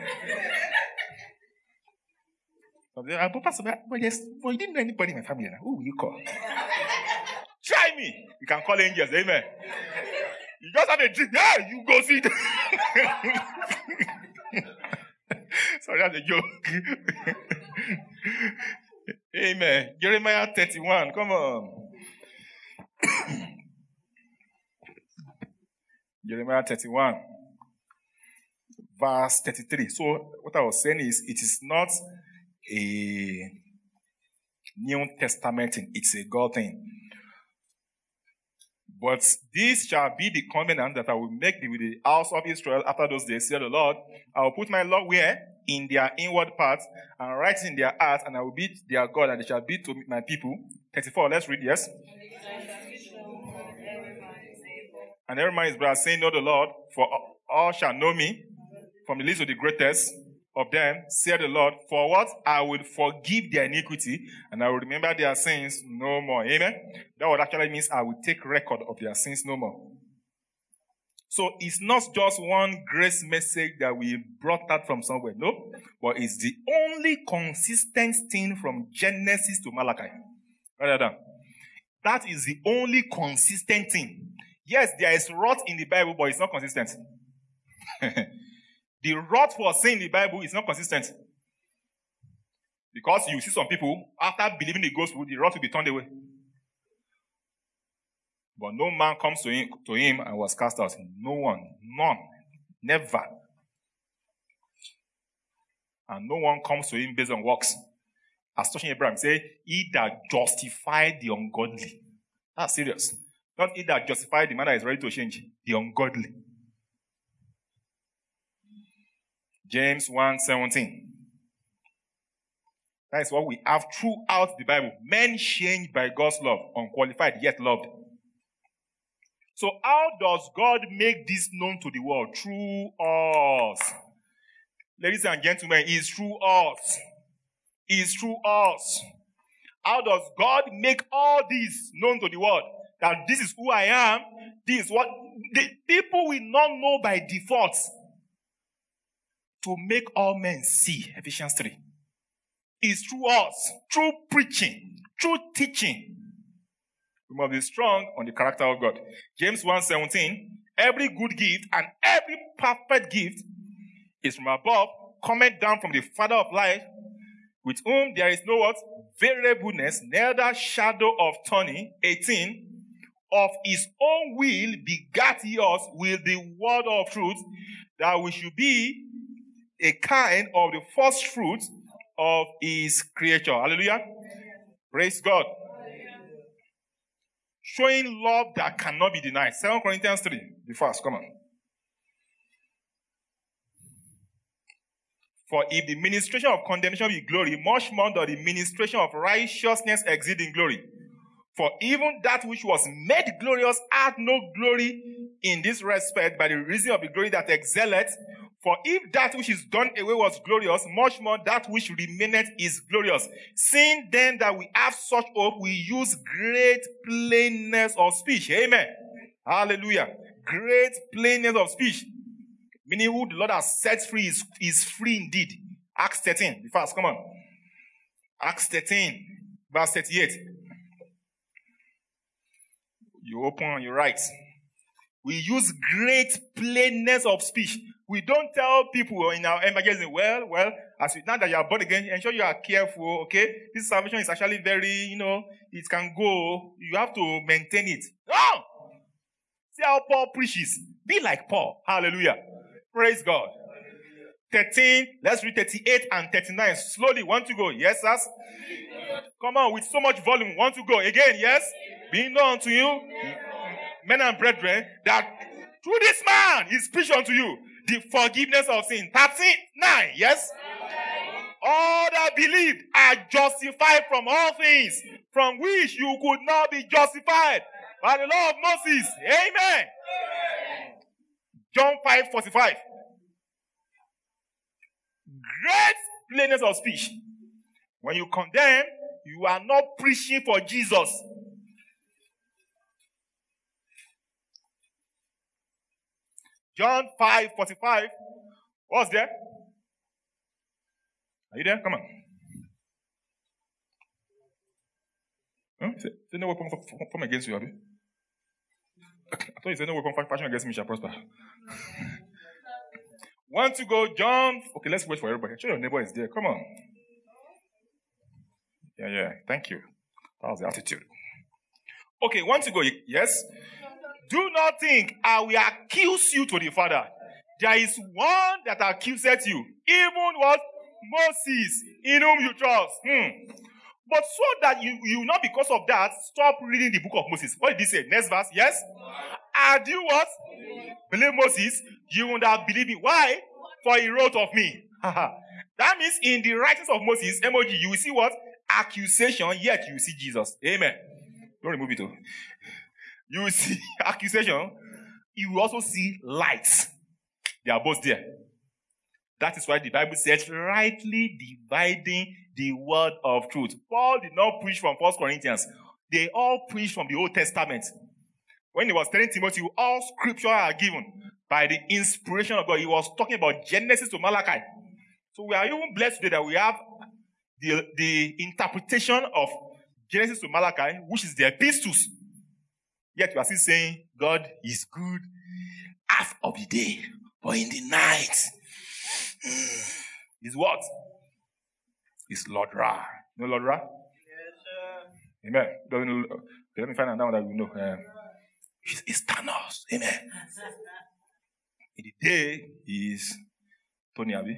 But Pastor, but you didn't know anybody in my family now. Who will you call? Try me. You can call angels. Amen. You just have a dream. Yeah, you go see it. Sorry, that's a joke. Amen. Jeremiah 31. Come on. Jeremiah 31. Verse 33. So, what I was saying is, it is not a New Testament thing. It's a God thing. But this shall be the covenant that I will make with the house of Israel after those days, said the Lord. I will put my law where? In their inward parts, and write in their hearts, and I will be their God, and they shall be to my people. 34, let's read, yes? And every man is brother, saying, know the Lord, for all shall know me, from the least to the greatest of them, said the Lord, for what? I will forgive their iniquity, and I will remember their sins no more. Amen? That what actually means I will take record of their sins no more. So it's not just one grace message that we brought out from somewhere, no, but it's the only consistent thing from Genesis to Malachi. Write that down. That is the only consistent thing. Yes, there is wrath in the Bible, but it's not consistent. The wrath for sin in the Bible is not consistent. Because you see some people, after believing the gospel, the wrath will be turned away. But no man comes to him and was cast out. No one. None. Never. And no one comes to him based on works. As touching Abraham, say, he that justified the ungodly. That's serious. Not he that justifies the man that is ready to change, the ungodly. James 1:17. That is what we have throughout the Bible. Men changed by God's love, unqualified yet loved. So how does God make this known to the world? Through us. Ladies and gentlemen, it's through us. It's through us. How does God make all this known to the world? That this is who I am. This is what the people will not know by default. To make all men see. Ephesians 3. It's through us. Through preaching. Through teaching. We must be strong on the character of God. James 1:17. Every good gift and every perfect gift is from above, coming down from the Father of light, with whom there is no what? Variableness, neither shadow of turning. 18. Of his own will begat he us with the word of truth, that we should be a kind of the first fruit of his creature. Hallelujah. Praise God. Showing love that cannot be denied. 2 Corinthians 3. Be fast, come on. For if the ministration of condemnation be glory, much more does the ministration of righteousness exceed in glory. For even that which was made glorious had no glory in this respect by the reason of the glory that excelleth. For if that which is done away was glorious, much more that which remaineth is glorious. Seeing then that we have such hope, we use great plainness of speech. Amen. Hallelujah. Great plainness of speech. Meaning who the Lord has set free is free indeed. Acts 13. Be fast, come on. Acts 13, verse 38. You open and you write. We use great plainness of speech. We don't tell people in our evangelism, well, now that you are born again, ensure you are careful, okay? This salvation is actually very, it can go. You have to maintain it. No! See how Paul preaches. Be like Paul. Hallelujah. Praise God. 13, let's read 38 and 39. Slowly, want to go? Yes, sirs? Come on, with so much volume. Want to go? Again, yes? Being known unto you, men and brethren, that through this man is preached unto you the forgiveness of sin. 39, yes? All that believed are justified from all things from which you could not be justified by the law of Moses. Amen. John 5:45. Great plainness of speech. When you condemn, you are not preaching for Jesus. John 5:45. What's there? Are you there? Come on. Huh? Say no weapon formed against you, Abby. I thought you said no weapon fashioned against me shall prosper. Want to go, John? Okay, let's wait for everybody. Sure, your neighbor is there. Come on. Yeah. Thank you. That was the attitude. Okay, want to go? Yes. Do not think I will accuse you to the Father. There is one that accuseth you, even what? Moses, in whom you trust. But so that you not because of that, stop reading the book of Moses. What did he say? Next verse, yes? Had you what? Believe Moses, you would have believed me. Why? For he wrote of me. That means in the writings of Moses, emoji, you will see what? Accusation, yet you will see Jesus. Amen. Don't remove it though. You will see accusation. You will also see light. They are both there. That is why the Bible says, rightly dividing the word of truth. Paul did not preach from 1 Corinthians. They all preached from the Old Testament. When he was telling Timothy, all scripture are given by the inspiration of God. He was talking about Genesis to Malachi. So we are even blessed today that we have the interpretation of Genesis to Malachi, which is the epistles. Yet we are still saying God is good half of the day, but in the night is what? It's Lord Ra. You know Lord Ra? Yes, sir. Amen. Doesn't know, okay, let me find out now that you know. It's Thanos. Amen. In the day is Tony Abbey.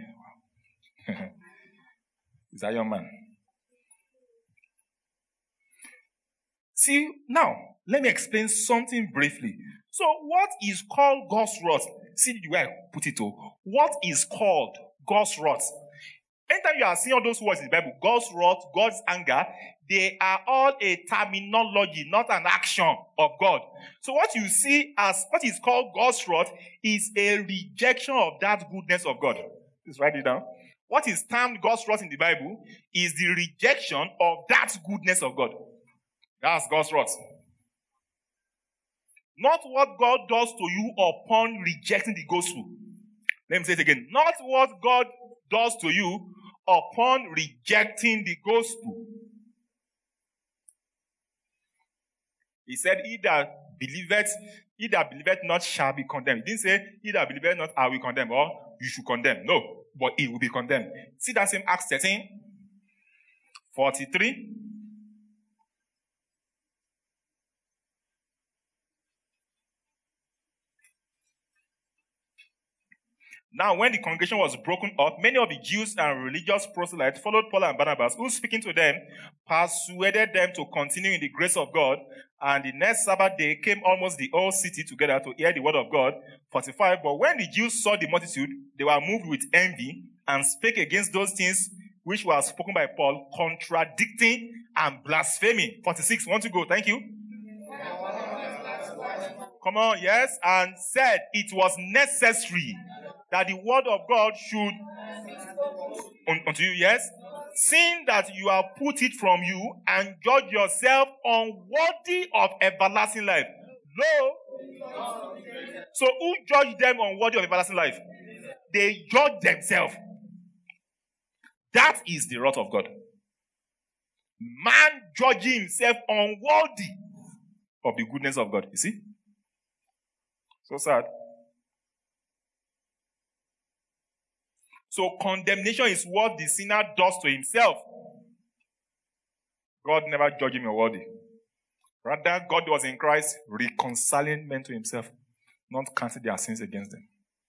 Is Iron Man. See, now, let me explain something briefly. So what is called God's wrath? See the way I put it. What is called God's wrath? Anytime you are seeing all those words in the Bible, God's wrath, God's anger, they are all a terminology, not an action of God. So what you see as what is called God's wrath is a rejection of that goodness of God. Please write it down. What is termed God's wrath in the Bible is the rejection of that goodness of God. That's God's wrath. Not what God does to you upon rejecting the gospel. Let me say it again. Not what God does to you upon rejecting the gospel. He said, he that believeth not shall be condemned. He didn't say, he that believeth not I will condemn, or you should condemn. No, but he will be condemned. See that same Acts 13, 43. Now, when the congregation was broken up, many of the Jews and religious proselytes followed Paul and Barnabas, who, speaking to them, persuaded them to continue in the grace of God. And the next Sabbath day came almost the whole city together to hear the word of God. 45. But when the Jews saw the multitude, they were moved with envy and spake against those things which were spoken by Paul, contradicting and blaspheming. 46. Want to go? Thank you. Come on, yes. And said it was necessary that the word of God should unto you, yes, seeing that you have put it from you and judge yourself unworthy of everlasting life. No. So who judged them unworthy of everlasting life? They judge themselves. That is the wrath of God. Man judging himself unworthy of the goodness of God. You see? So sad. So condemnation is what the sinner does to himself. God never judged him unworthy. Rather, God was in Christ reconciling men to himself, not counting their sins against them.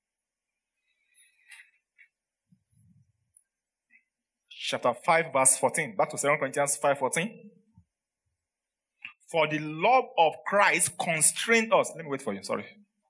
Chapter 5, verse 14. Back to 2 Corinthians 5:14. For the love of Christ constrained us. Let me wait for you, sorry.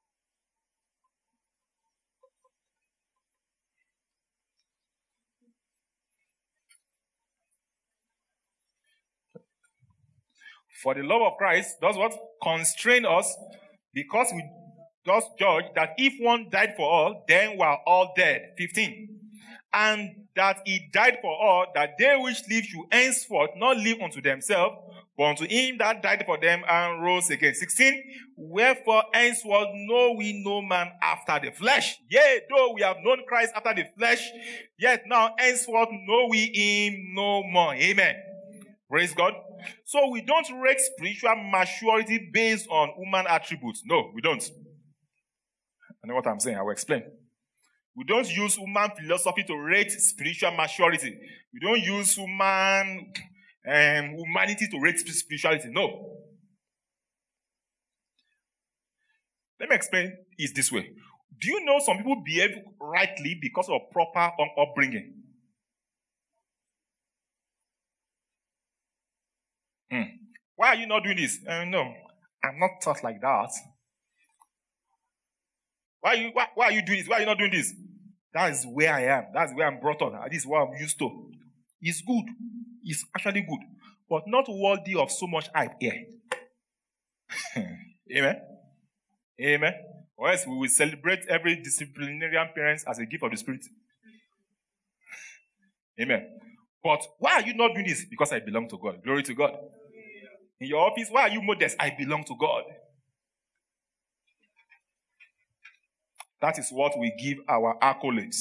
For the love of Christ does what? Constrain us, because we does judge that if one died for all, then we are all dead. 15. And that he died for all, that they which live should henceforth not live unto themselves, but unto him that died for them and rose again. 16. Wherefore henceforth know we no man after the flesh. Yea, though we have known Christ after the flesh, yet now henceforth know we him no more. Amen. Praise God. So we don't rate spiritual maturity based on human attributes. No, we don't. I know what I'm saying. I will explain. We don't use human philosophy to rate spiritual maturity. We don't use humanity to rate spirituality. No. Let me explain it this way. Do you know some people behave rightly because of proper upbringing? Why are you not doing this? No, I'm not taught like that. Why are you doing this? Why are you not doing this? That is where I am. That's where I'm brought up. This is what I'm used to. It's good. It's actually good. But not worthy of so much hype here. Amen? Amen? Or else we will celebrate every disciplinarian parent as a gift of the Spirit. Amen. But why are you not doing this? Because I belong to God. Glory to God. In your office, why are you modest? I belong to God. That is what we give our accolades.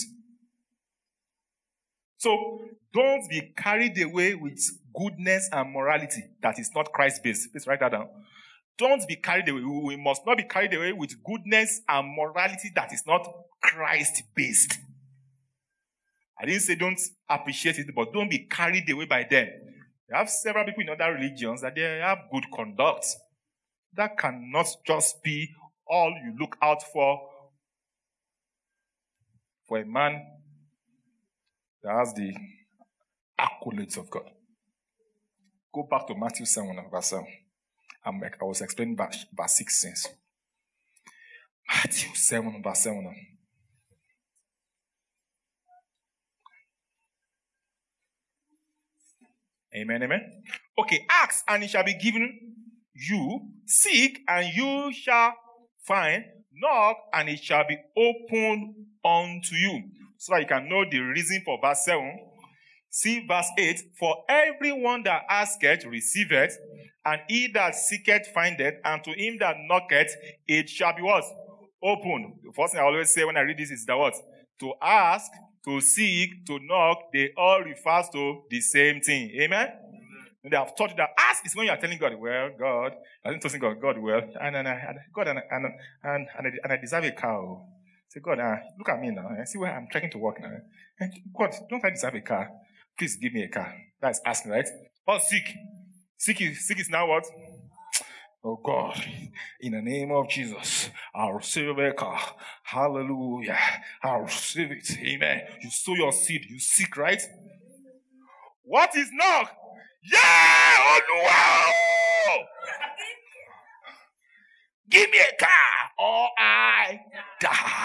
So, don't be carried away with goodness and morality that is not Christ-based. Please write that down. Don't be carried away. We must not be carried away with goodness and morality that is not Christ-based. I didn't say don't appreciate it, but don't be carried away by them. You have several people in other religions that they have good conduct. That cannot just be all you look out for a man that has the accolades of God. Go back to Matthew 7, verse 7. I was explaining verse 6 since. Matthew 7, verse 7. Amen, amen. Okay, ask and it shall be given you. Seek and you shall find. Knock and it shall be opened unto you. So that you can know the reason for verse 7. See verse 8. For everyone that asketh receiveth, and he that seeketh findeth, and to him that knocketh it shall be what? Opened. The first thing I always say when I read this is that what? To ask, to seek, to knock, they all refer to the same thing. Amen? And they have taught you that ask is when you are telling God, well, God, I didn't tell God, well, and I deserve a car. Say, God, look at me now. See where I'm trying to work now. And God, don't I deserve a car? Please give me a car. That's asking, right? Or seek. Seek is now what? Oh God, in the name of Jesus, I'll receive a car. Hallelujah. I'll receive it. Amen. You sow your seed, you seek, right? What is knock? Yeah! Oh wow! Give me a car or I die.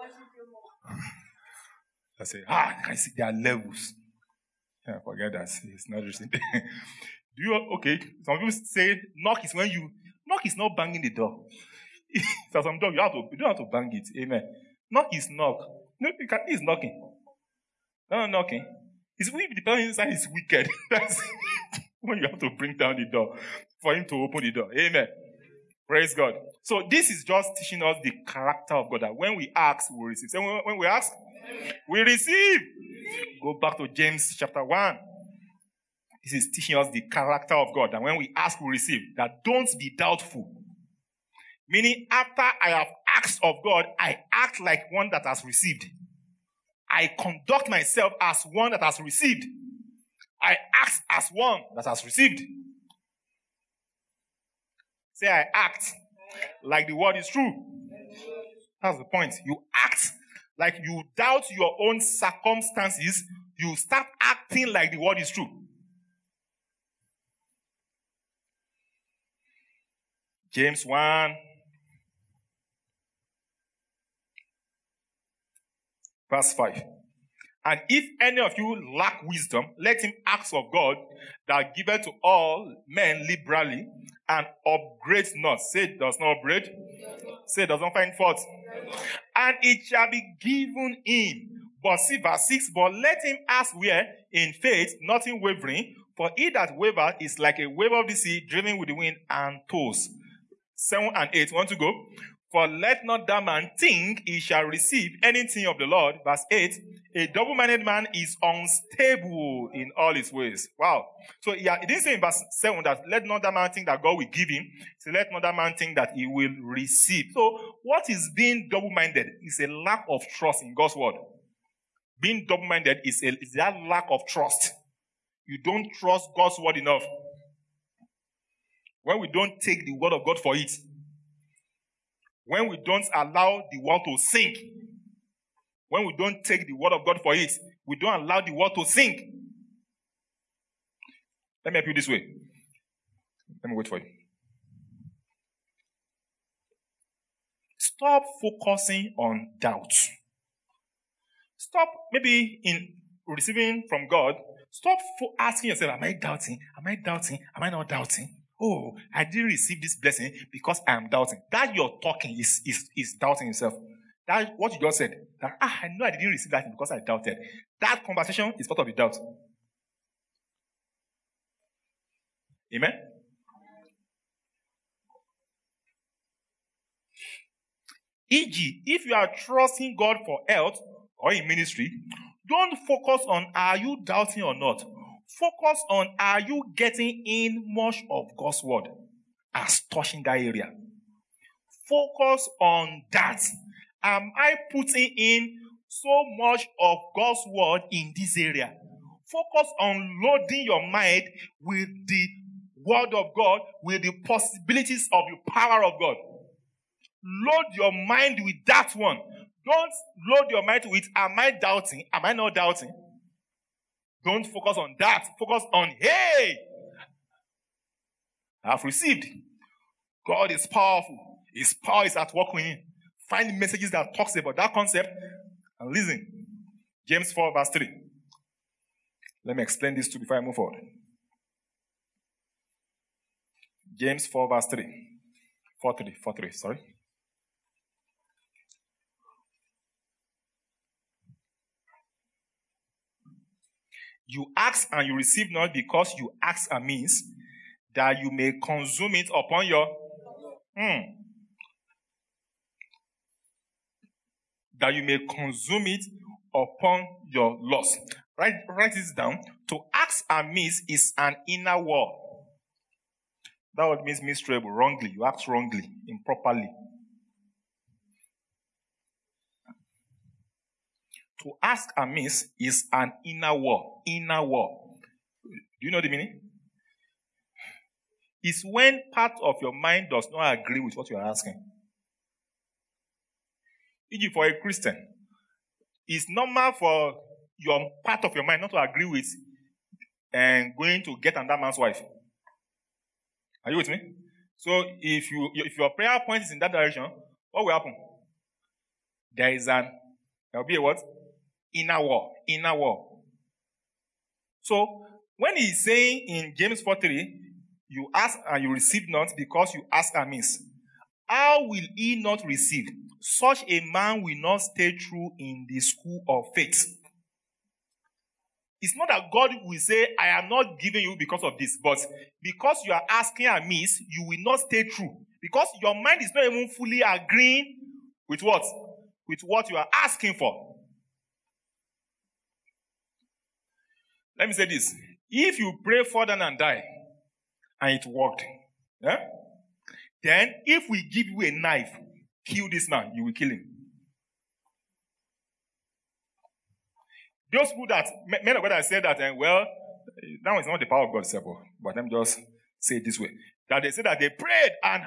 I say, can you see there are levels? Yeah, forget that. It's not recent. Okay, some people say knock is when you knock is not banging the door. So some door you don't have to bang it. Amen. Knock is knock. No, it's knocking. No, knocking. It's if the person inside is wicked. That's when you have to bring down the door for him to open the door. Amen. Praise God. So this is just teaching us the character of God. That when we ask, we receive. So when we ask, we receive. Go back to James chapter 1. This is teaching us the character of God. That when we ask, we receive. That don't be doubtful. Meaning, after I have asked of God, I act like one that has received. I conduct myself as one that has received. I act as one that has received. Say, I act like the word is true. That's the point. You act like you doubt your own circumstances. You start acting like the word is true. James 1. Verse 5. And if any of you lack wisdom, let him ask of God, that giveth to all men liberally, and upbraids not. Say it does not upbraid. Say it does not find fault. And it shall be given him. But see verse 6. But let him ask where, in faith, nothing wavering. For he that wavereth is like a wave of the sea, driven with the wind and tossed. 7 and 8. Want to go? For let not that man think he shall receive anything of the Lord. Verse 8. A double-minded man is unstable in all his ways. Wow. So it didn't say in verse 7 that let not that man think that God will give him. So let not that man think that he will receive. So what is being double-minded is a lack of trust in God's word. Being double-minded is that lack of trust. You don't trust God's word enough. When we don't take the word of God for it. When we don't allow the word to sink. When we don't take the word of God for it. We don't allow the word to sink. Let me help you this way. Let me wait for you. Stop focusing on doubt. Stop maybe in receiving from God. Stop asking yourself, am I doubting? Am I doubting? Am I not doubting? Oh, I didn't receive this blessing because I am doubting. That you're talking is doubting yourself. That what you just said. That I know I didn't receive that because I doubted. That conversation is part of the doubt. Amen? E.g., if you are trusting God for health or in ministry, don't focus on are you doubting or not. Focus on are you getting in much of God's word as touching that area. Focus on that. Am I putting in so much of God's word in this area? Focus on loading your mind with the word of God, with the possibilities of the power of God. Load your mind with that one. Don't load your mind with, am I doubting? Am I not doubting? Don't focus on that. Focus on, hey, I have received. God is powerful. His power is at work within. Find messages that talks about that concept and listen. James 4 verse 3. Let me explain this too before I move forward. James 4 verse 3. 4:3, sorry. You ask and you receive not because you ask amiss, that you may consume it upon your that you may consume it upon your loss. Write this down. To ask amiss is an inner war. That word means miserable, wrongly. You act wrongly, improperly. To ask amiss is an inner war. Inner war. Do you know the meaning? It's when part of your mind does not agree with what you are asking. E.g., for a Christian, it's normal for your part of your mind not to agree with and going to get another man's wife. Are you with me? So if your prayer point is in that direction, what will happen? There will be a what? Inner war. Inner war. So when he's saying in James 4:3, you ask and you receive not because you ask amiss, how will he not receive? Such a man will not stay true in the school of faith. It's not that God will say, I am not giving you because of this, but because you are asking amiss, you will not stay true. Because your mind is not even fully agreeing with what? With what you are asking for. Let me say this. If you pray further and die, and it worked, then if we give you a knife, kill this man, you will kill him. Those people that, men of God that said that, well, that was not the power of God, but let me just say it this way. That they said that they prayed and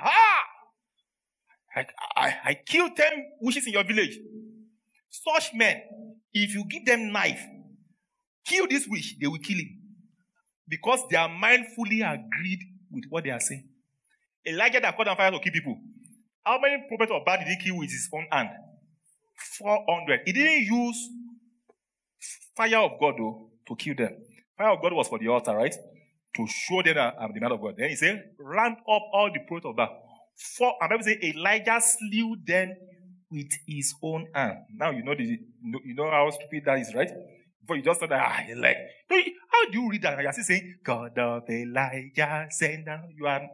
I killed 10 witches in your village. Such men, if you give them knife, kill this witch, they will kill him. Because their mind fully agreed with what they are saying. Elijah that called on fire to kill people. How many prophets of Baal did he kill with his own hand? 400. He didn't use fire of God, though, to kill them. Fire of God was for the altar, right? To show them that I'm the man of God. Then he said, round up all the prophets of Baal. And Bible says Elijah slew them with his own hand. Now you know how stupid that is, right? But you just thought that, how do you read that? You're still saying, God of Elijah, send down. You are.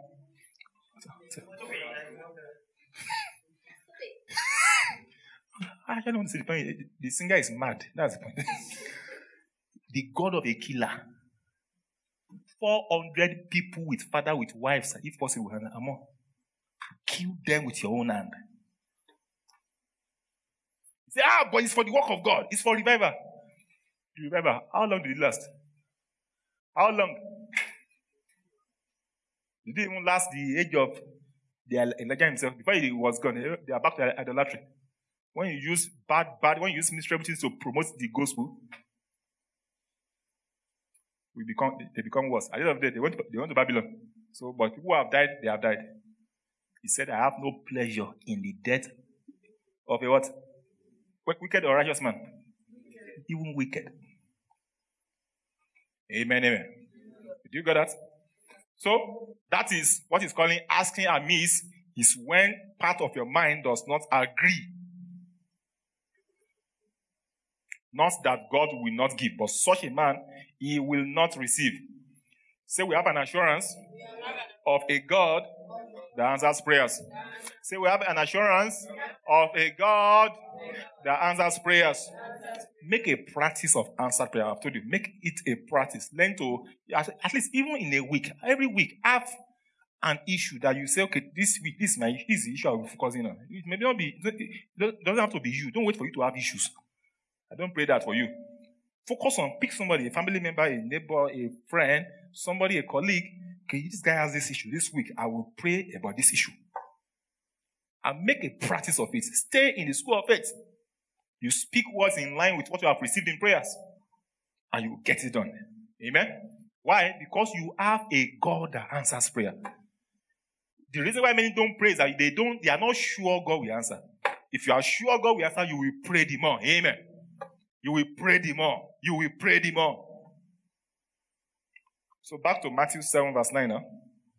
I don't want to say the point. The singer is mad. That's the point. The God of a killer. 400 people with father, with wives, if possible, and more. Kill them with your own hand. You say, but it's for the work of God. It's for revival. Revival. How long did it last? How long? It didn't even last the age of Elijah himself. Before he was gone, they are back to idolatry. When you use when you use ministry to promote the gospel, they become worse. At the end of the day, they went to Babylon. So, but people who have died, they have died. He said, I have no pleasure in the death of a what? Wicked or righteous man? Even wicked. Amen, amen. Do you got that? So, that is what he's calling asking amiss, is when part of your mind does not agree. Not that God will not give, but such a man, he will not receive. Say we have an assurance of a God that answers prayers. Say we have an assurance of a God that answers prayers. Make a practice of answered prayer. I've told you, make it a practice. Learn to, at least even in a week, every week, have an issue that you say, okay, this week, this is the issue I'm focusing on. It may not be, it doesn't have to be you. Don't wait for you to have issues. I don't pray that for you. Focus on, pick somebody, a family member, a neighbor, a friend, somebody, a colleague. Okay, this guy has this issue. This week, I will pray about this issue. And make a practice of it. Stay in the school of faith. You speak words in line with what you have received in prayers. And you will get it done. Amen? Why? Because you have a God that answers prayer. The reason why many don't pray is that they are not sure God will answer. If you are sure God will answer, you will pray the more. Amen. You will pray the more. You will pray the more. So back to Matthew 7 verse 9 now.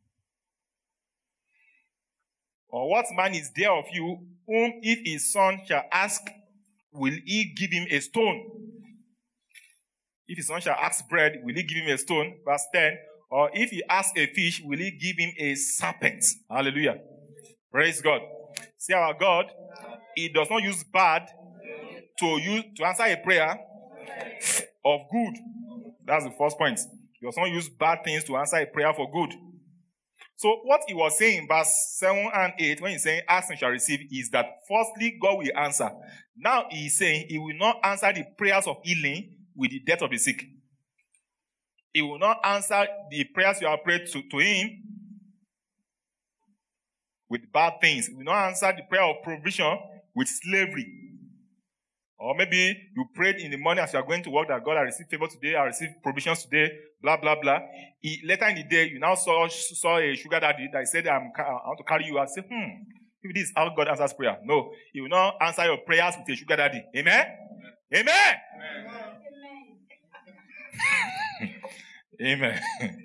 Or what man is there of you, whom if his son shall ask, will he give him a stone? If his son shall ask bread, will he give him a stone? Verse 10. Or if he asks a fish, will he give him a serpent? Hallelujah. Praise God. See our God, he does not use bad to answer a prayer of good. That's the first point. He does not use bad things to answer a prayer for good. So what he was saying in verse 7 and 8, when he's saying ask and shall receive, is that firstly, God will answer. Now he's saying he will not answer the prayers of healing with the death of the sick. He will not answer the prayers you have prayed to him with bad things. He will not answer the prayer of provision with slavery. Or maybe you prayed in the morning as you are going to work that God, I received favor today, I received provisions today, blah, blah, blah. Later in the day, you now saw a sugar daddy that said, I want to carry you. I said, if this is how God answers prayer. No, he will not answer your prayers with a sugar daddy. Amen? Amen? Amen.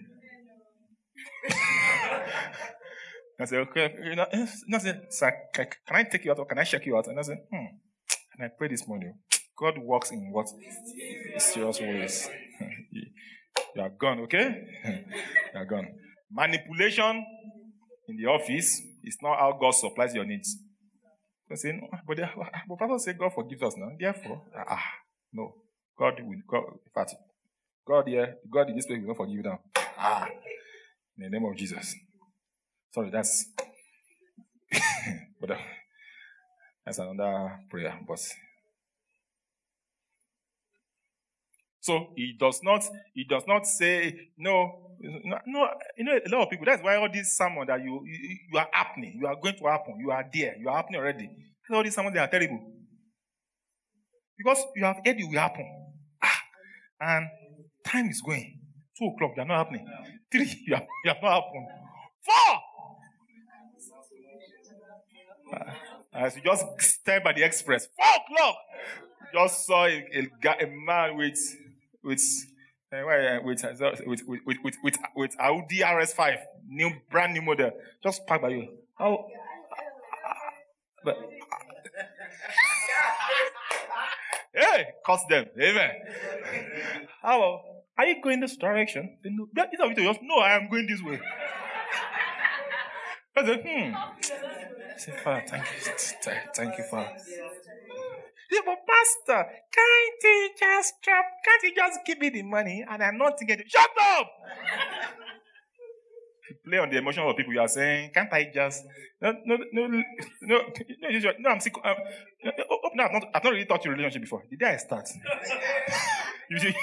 I said, okay, sir, can I take you out or can I check you out? And I said, and I prayed this morning. God works in what? Mysterious ways. You are gone, okay? You are gone. Manipulation in the office is not how God supplies your needs. I say, no, but Pastor said God forgives us now. Therefore, no. God, in fact, God in this place will not forgive you now. In the name of Jesus. Sorry, that's but that's another prayer. But so he does not say no. You know, a lot of people. That's why all these sermons that you are happening, you are going to happen, you are there, you are happening already. All these sermons, they are terrible because you have heard it will happen, and time is going. 2 o'clock, they are not happening. 3, you are not happening. 4. As you just stand by the express, 4 o'clock, just saw a man with Audi RS5, brand new model, just parked by you. Hey, curse them, amen. How are you going this direction? No, I am going this way. I said, Father, thank you, Father. Yeah, but Pastor, can't he just give me the money and I'm not thinking, shut up! You play on the emotion of people, you are saying, can't I just, no, I'm sick. No, I've not really talked to relationship before. The day I start. You see,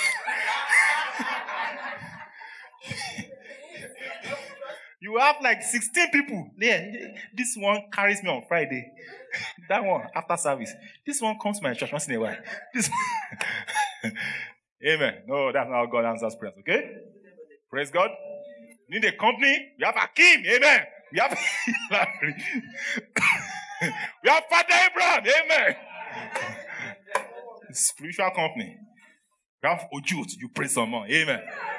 you have like 16 people. Yeah, this one carries me on Friday. That one after service. This one comes to my church once in a while. This Amen. No, that's not how God answers prayers, okay? Praise God. You need a company. We have Akim. Amen. We have Larry. We have Father Abraham. Amen. Spiritual company. We have Ojut. You pray some more. Amen.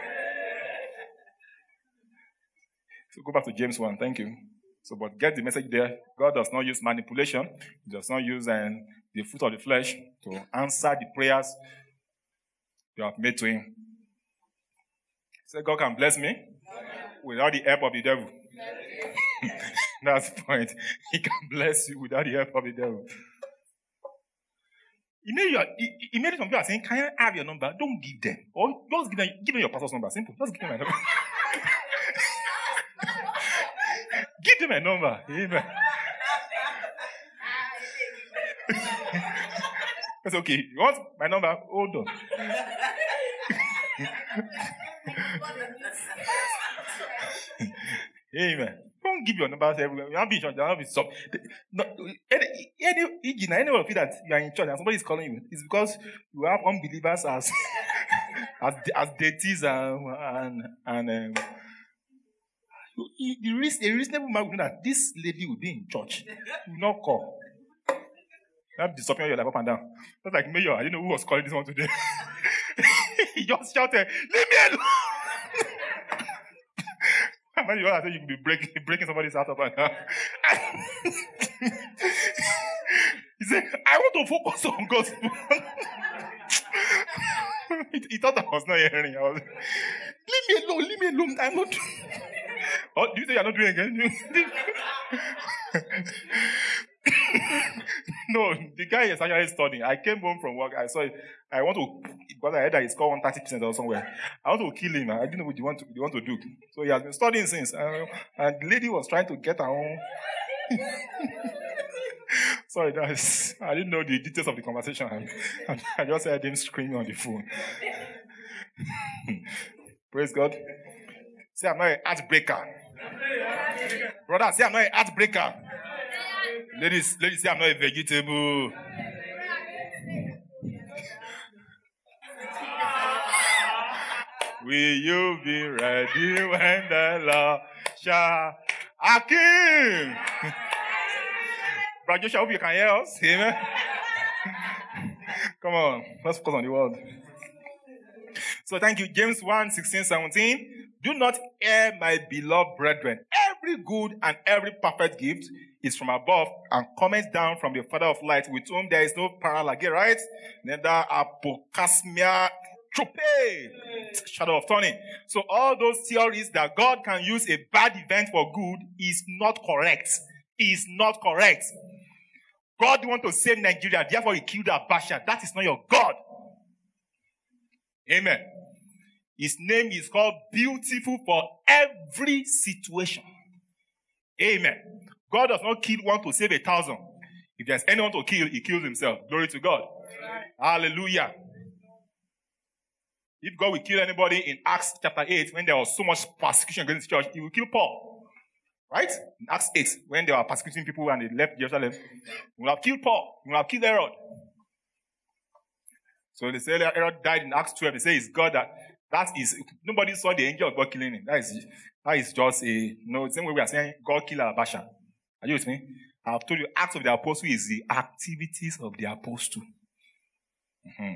So go back to James 1. Thank you. So, but get the message there. God does not use manipulation. He does not use the fruit of the flesh to answer the prayers you have made to him. So God can bless me without the help of the devil. That's the point. He can bless you without the help of the devil. Immediately some people are saying, can I have your number? Don't give them. Or just give them your pastor's number. Simple. Just give them my number. Give them a number. Amen. That's okay. You want my number? Hold on. Amen. Don't give your numbers everywhere. You have to be in church. You have to be sub. Anyone feel that you are in church and somebody is calling you, it's because you have unbelievers as deities and A reasonable man would know that this lady will be in church. Will not call. Not disappearing your life up and down. Just like Mayor, I didn't know who was calling this one today. He just shouted, "Leave me alone!" And then you all said you could be breaking somebody's heart up and down. He said, "I want to focus on gospel." He thought I was not hearing. I was, leave me alone. I'm not doing. Oh, do you say you're not doing it again? No, the guy is actually studying. I came home from work. I saw it. I want to, because I heard that he scored 130% or somewhere. I want to kill him. I didn't know what you want to do. So he has been studying since. And the lady was trying to get her own. Sorry, I didn't know the details of the conversation. I just heard him screaming on the phone. Praise God. Say, I'm not an heartbreaker. Brother, say, I'm not an heartbreaker. Ladies, say, I'm not a vegetable. Will you be ready when the Lord shall Akim? Brother Joshua, I hope you can hear us. Amen. Come on, let's focus on the word. So thank you. James 1:16-17. Do not err, my beloved brethren. Every good and every perfect gift is from above and cometh down from the Father of light, with whom there is no parallel again, right? Neither apokasmia trope, shadow of turning. So all those theories that God can use a bad event for good is not correct. Is not correct. God wants to save Nigeria, therefore he killed Abacha. That is not your God. Amen. His name is called Beautiful for every situation. Amen. God does not kill one to save 1,000. If there's anyone to kill, he kills himself. Glory to God. Hallelujah. If God will kill anybody in Acts chapter 8, when there was so much persecution against the church, he will kill Paul. Right? In Acts 8, when they were persecuting people and they left Jerusalem, he will have killed Paul. He will have killed Herod. So they say Herod died in Acts 12. They say it's God that is, nobody saw the angel of God killing him. That is just the same way we are saying God killed Abacha. Are you with me? I've told you, Acts of the Apostle is the activities of the apostle. Mm-hmm.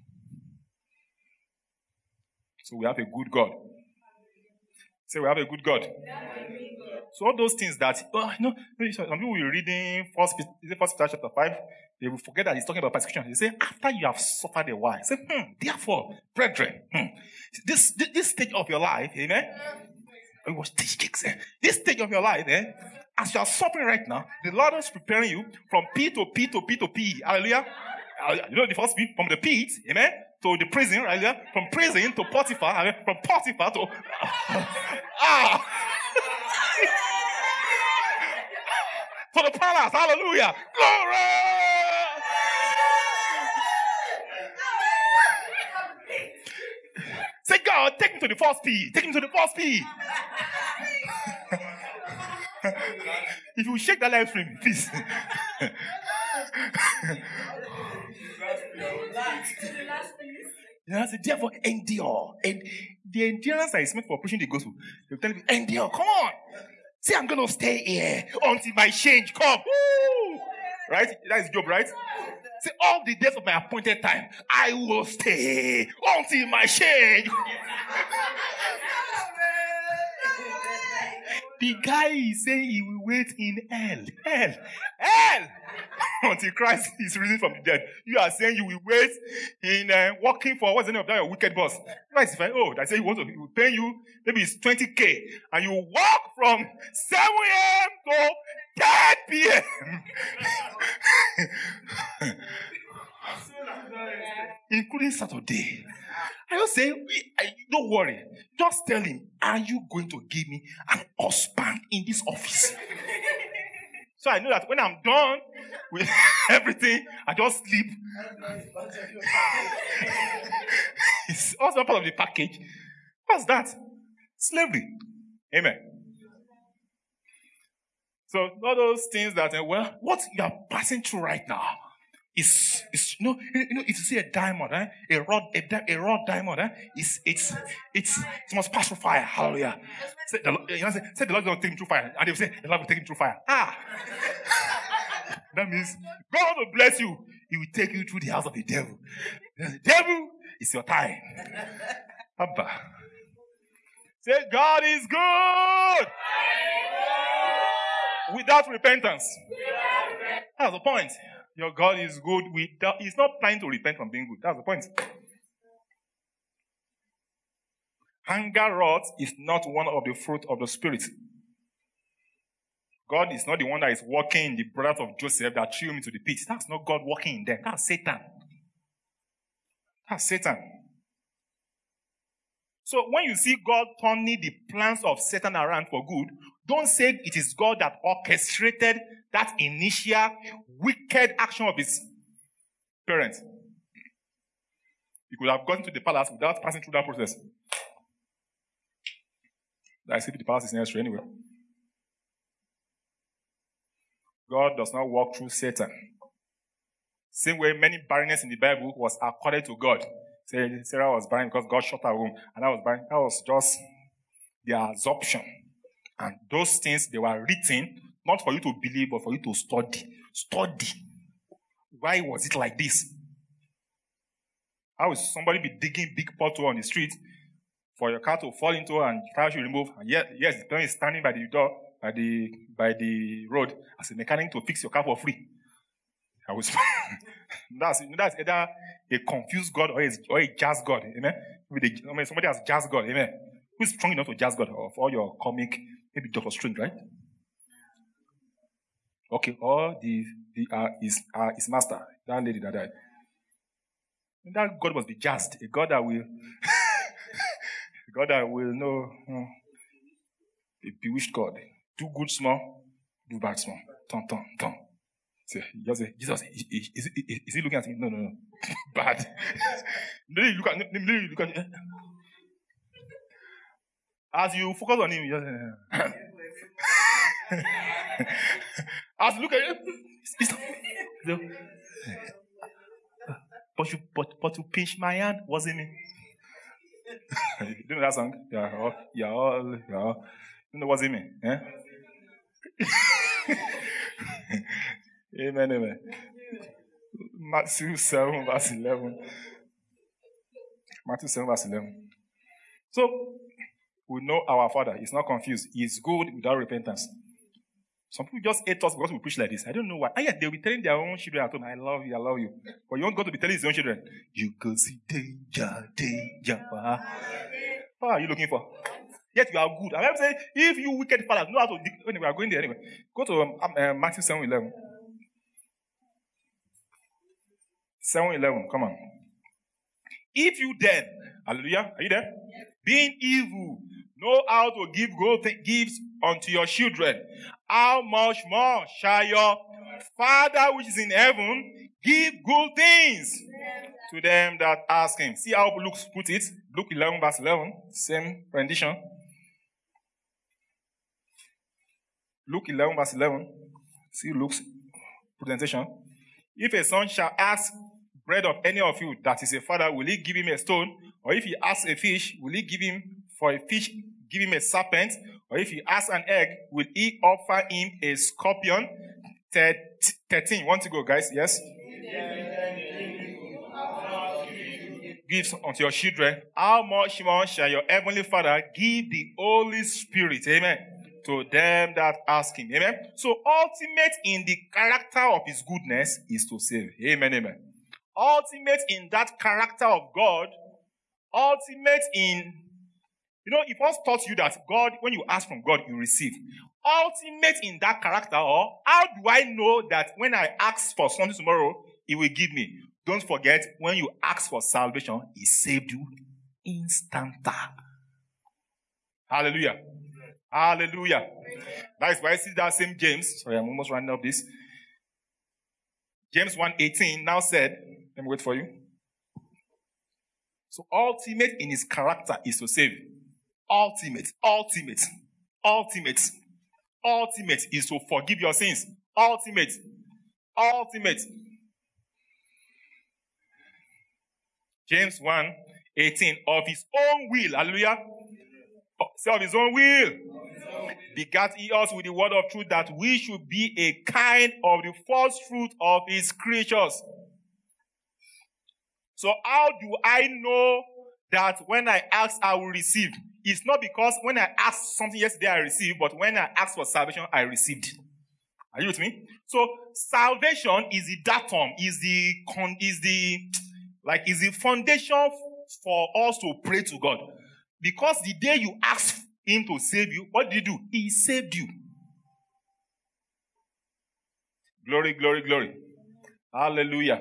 So we have a good God. Say we have a good God. So all those things that, some people will be reading First Peter chapter 5, they will forget that he's talking about persecution. They say, after you have suffered a while, say, therefore, brethren, this stage of your life, amen? It was this stage of your life, as you are suffering right now, the Lord is preparing you from P to P to P to P. Hallelujah. You know the first P, from the pit, amen, to the prison, hallelujah, from prison to Potiphar, amen, from Potiphar to to the palace, hallelujah, glory! Say, God, take me to the first P, take me to the first P. If you shake that live stream, please. So therefore, endure. And the endurance that is meant for preaching the gospel, they're telling me, endure, come on. Say, I'm going to stay here until my change come. Woo! Right? That is Job, right? Say, all the days of my appointed time, I will stay until my change. The guy is saying he will wait in hell, until Christ is risen from the dead. You are saying you will wait in working for, what's the name of that, your wicked boss? That's say he will pay you, maybe it's 20K, and you walk from 7 a.m. to 10 p.m. Including Saturday. I just say, don't worry. Just tell him, are you going to give me an husband in this office? So I know that when I'm done with everything, I just sleep. It's also part of the package. What's that? Slavery. Amen. So all those things that, what you are passing through right now, It's if you see a diamond, a raw diamond, it must pass through fire. Hallelujah. Say the Lord will take him through fire, and they will say the Lord will take him through fire. That means God will bless you. He will take you through the house of the devil. The devil is your time. Abba. Say God is good. Without repentance. That's the point. Your God is good. He's not planning to repent from being good. That's the point. Anger, wrath is not one of the fruit of the Spirit. God is not the one that is working in the brothers of Joseph that threw him into the pit. That's not God working in them. That's Satan. That's Satan. So when you see God turning the plans of Satan around for good, don't say it is God that orchestrated that initial wicked action of his parents. He could have gotten to the palace without passing through that process. I see the palace is necessary anyway. God does not walk through Satan. Same way many barrenness in the Bible was according to God. Sarah was barren because God shut her womb. And I was barren. That was just their assumption. And those things, they were written not for you to believe, but for you to study. Study. Why was it like this? How will somebody be digging big pothole on the street for your car to fall into and car should remove? And yes, the person is standing by the door, by the road as a mechanic to fix your car for free. That's either a confused God or a jazz God. Amen. Somebody has jazz God. Amen. Who's strong enough to jazz God? Of all your comic, maybe Dr. Strange, right? Okay, or his master, that lady that died. That God must be just. A God that will know. A bewitched God. Do good small, do bad small. Turn. Jesus, is he looking at me? No. Bad. Maybe look at as you focus on him, just as you look at him, but you pinch my hand, what's it mean? You know that song? Yeah. You know what's it mean? Eh? Amen. Matthew 7 verse 11. Matthew 7 verse 11. So, we know our Father is not confused. He is good without repentance. Some people just hate us because we preach like this. I don't know why. And yet they'll be telling their own children at home, I love you. But you want God to be telling his own children, you go see danger. What are you looking for? Yet you are good. And I'm saying, if you wicked fathers know how to... Anyway, we are going there anyway. Go to Matthew 7:11. 7:11, come on. If you then, hallelujah, are you there? Being evil, know how to give good gifts unto your children, how much more shall your Father which is in heaven give good things to them that ask him? See how Luke put it? Luke 11 verse 11, same rendition. Luke 11 verse 11. See Luke's presentation. If a son shall ask bread of any of you that is a father, will he give him a stone? Or if he asks a fish, will he give him for a fish, give him a serpent? Or if he asks an egg, will he offer him a scorpion? 13. Want to go, guys? Yes? Gifts unto your children. How much more shall your heavenly Father give the Holy Spirit? Amen. To them that ask him. Amen. So ultimate in the character of his goodness is to save. Amen. Ultimate in that character of God. Ultimate in, if us taught you that God, when you ask from God, you receive. Ultimate in that character, or how do I know that when I ask for something tomorrow, he will give me? Don't forget, when you ask for salvation, he saved you instanta. Hallelujah. Hallelujah. That is why I see that same James. Sorry, I'm almost running up this. James 1:18 now said, let me wait for you. So ultimate in his character is to save. Ultimate is to forgive your sins. Ultimate. James 1:18, of his own will, hallelujah. Say of his own will. Begat he us with the word of truth, that we should be a kind of the first fruit of his creatures. So how do I know that when I ask, I will receive? It's not because when I asked something yesterday, I received, but when I asked for salvation, I received. Are you with me? So salvation is the datum, is the foundation for us to pray to God. Because the day you ask him to save you, what did he do? He saved you. Glory, glory, glory. Hallelujah.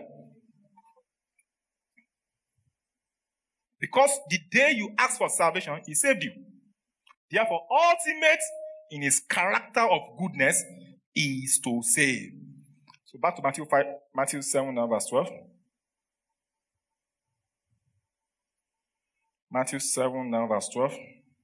Because the day you ask for salvation, he saved you. Therefore, ultimate in his character of goodness is to save. So back to Matthew 7, verse 12. Matthew 7, verse 12.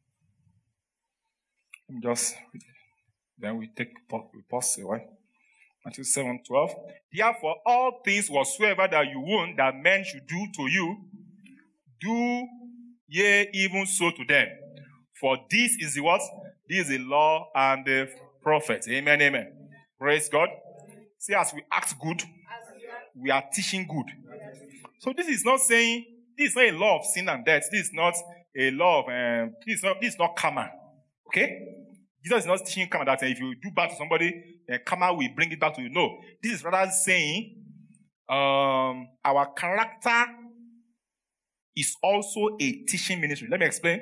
Then we pause a while. Matthew 7, 12. Therefore, all things whatsoever that you want that men should do to you, do ye even so to them. For this is the what? This is the law and the prophets. Amen, amen. Praise God. See, as we act good, we are teaching good. So this is not saying, this is not a law of sin and death. This is not a law of, this is not karma. Okay? Jesus is not teaching karma that if you do bad to somebody, karma will bring it back to you. No. This is rather saying, our character is also a teaching ministry. Let me explain.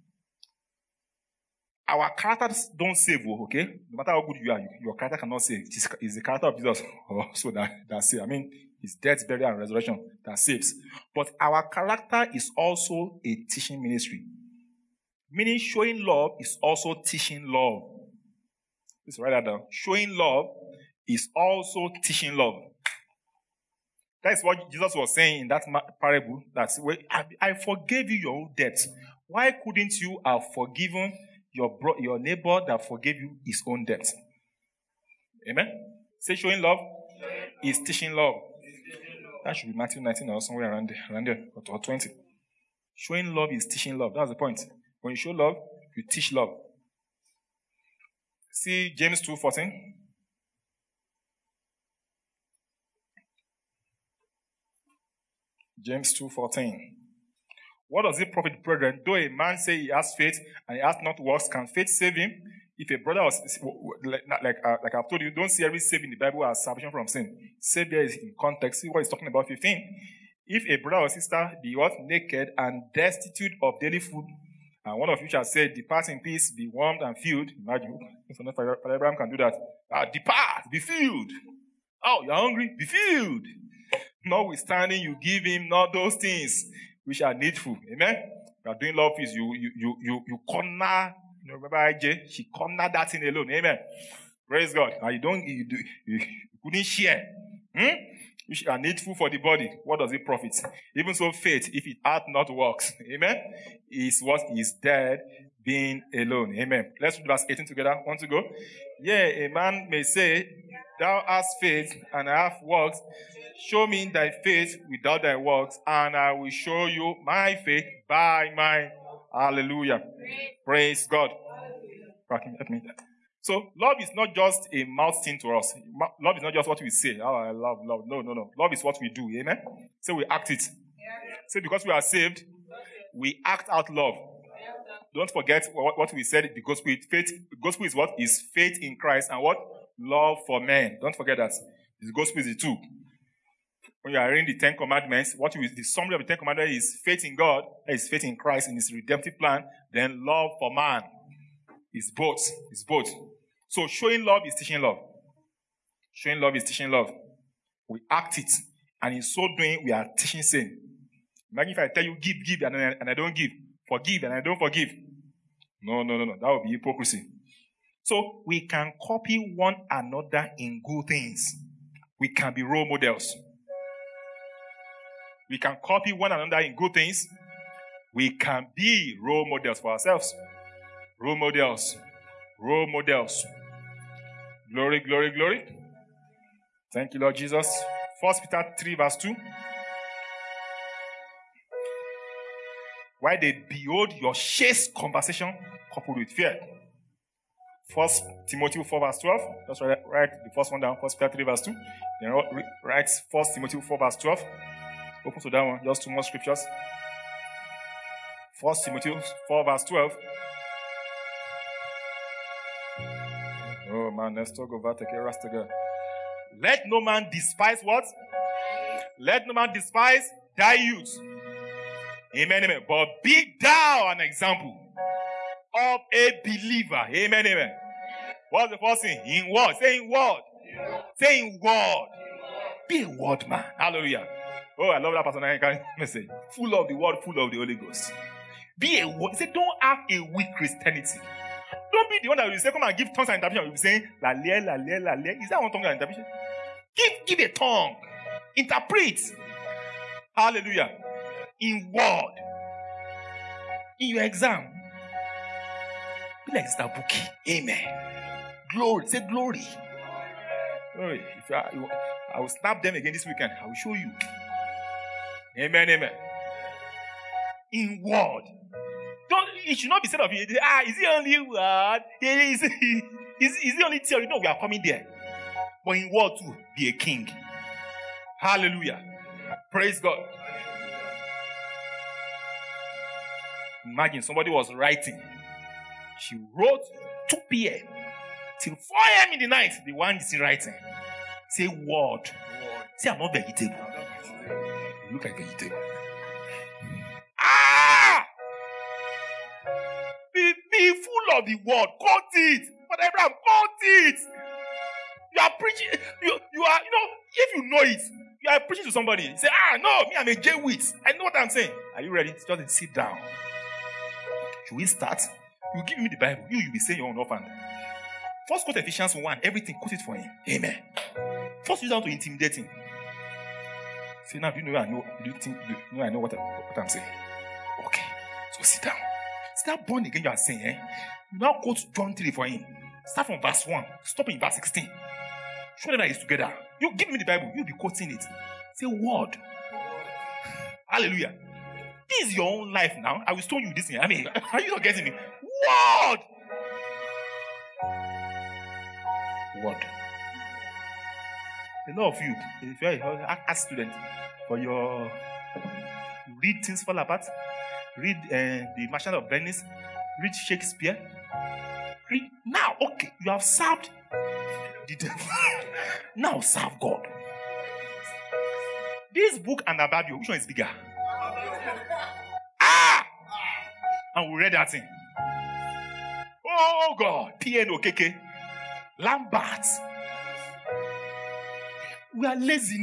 Our characters don't save, okay? No matter how good you are, your character cannot save. It's the character of Jesus also that saves. I mean, it's death, burial, and resurrection that saves. But our character is also a teaching ministry. Meaning showing love is also teaching love. Let's write that down. Showing love is also teaching love. That's what Jesus was saying in that parable. That's where I forgave you your own debt. Why couldn't you have forgiven your neighbor that forgave you his own debt? Amen? Say showing love is teaching love. That should be Matthew 19 or somewhere around there or 20. Showing love is teaching love. That's the point. When you show love, you teach love. See James 2:14. James 2:14. What does it profit, brethren, though a man say he has faith and he has not works, can faith save him? If a brother was, like I've told you, don't see every save in the Bible as salvation from sin. Save there is in context. See what he's talking about, 15. If a brother or sister be what? Naked and destitute of daily food, and one of you shall say, depart in peace, be warmed and filled. Imagine, if Father Abraham can do that. Depart, be filled. Oh, you're hungry? Be filled. Notwithstanding, you give him not those things which are needful. Amen? You are doing love peace. You corner. You remember IJ? She cornered that thing alone. Amen. Praise God. And you couldn't share. Which are needful for the body. What does it profit? Even so, faith, if it hath not works, amen, is what is dead, being alone. Amen. Let's read verse 18 together. Want to go? Yea, a man may say, thou hast faith, and I have works. Show me thy faith without thy works, and I will show you my faith by my hallelujah. Praise God. Let me. So love is not just a mouth thing to us. Love is not just what we say. Oh, I love. No. Love is what we do. Amen? So we act it. So because we are saved, we act out love. Don't forget what we said. The gospel, faith. The gospel is what? Is faith in Christ and what? Love for men. Don't forget that. The gospel is the two. When you are reading the 10 Commandments, the summary of the 10 Commandments is faith in God, is faith in Christ in his redemptive plan, then love for man. It's both. It's both. So showing love is teaching love. Showing love is teaching love. We act it. And in so doing, we are teaching sin. Imagine if I tell you, give, and I don't give. Forgive, and I don't forgive. No. That would be hypocrisy. So we can copy one another in good things. We can be role models. We can copy one another in good things. We can be role models for ourselves. Role models. Role models. Glory, glory, glory. Thank you, Lord Jesus. 1 Peter 3 verse 2. Why they behold your chaste conversation coupled with fear. 1 Timothy 4 verse 12. That's right. Write the first one down. 1 Peter 3 verse 2. Then write 1 Timothy 4 verse 12. Open to that one. Just 2 more scriptures. 1 Timothy 4 verse 12. Oh man, let's talk about the rest together. Let no man despise what? Let no man despise thy youth. Amen, amen. But be thou an example of a believer. Amen, amen. What's the first thing? In word. Say in word. Say in word. Be a word man. Hallelujah. Oh, I love that personal message. Full of the word, full of the Holy Ghost. Be a word. Say, don't have a weak Christianity. Don't be the one that will say, come and give tongues and interpretation. You'll be saying, la le, la le, la le. Is that one tongue and interpretation? Give a tongue. Interpret. Hallelujah. In word. In your exam. Be like Sister Buki. Amen. Glory. Say glory. Glory. I will snap them again this weekend. I will show you. Amen, amen. In word. It should not be said of you. Is it only word? Is it only theory? No, we are coming there. But in word too, be a king. Hallelujah. Praise God. Imagine somebody was writing. She wrote 2 p.m. till 4 a.m. in the night. The one is writing. Say word. Say I'm not vegetable. You look like vegetable. Be full of the word. Quote it. But Abraham, quote it. You are preaching. You are, if you know it, you are preaching to somebody. You say, no, me, I'm a Jesuit. I know what I'm saying. Are you ready? Just sit down. Should we start? You give me the Bible. You'll be saying your own offhand. First quote Ephesians 1. Everything, quote it for him. Amen. First use down to intimidate him. Say, now, do you know I know what I'm saying? Okay. So sit down. Start born again, you are saying, You now quote John 3 for him. Start from verse 1. Stop in verse 16. Show them that it's together. You give me the Bible. You'll be quoting it. Say word. Hallelujah. This is your own life now. I will show you this thing. I mean, are you not getting me? Word. Word. A lot of you, if you're an art student, for your read Things Fall Apart, read The Merchant of Venice, read Shakespeare. Read now. Okay, you have served the devil. Now serve God. This book and Ababio, which one is bigger? And we read that thing. Oh God, PNOKK, Lambert. We are lazy.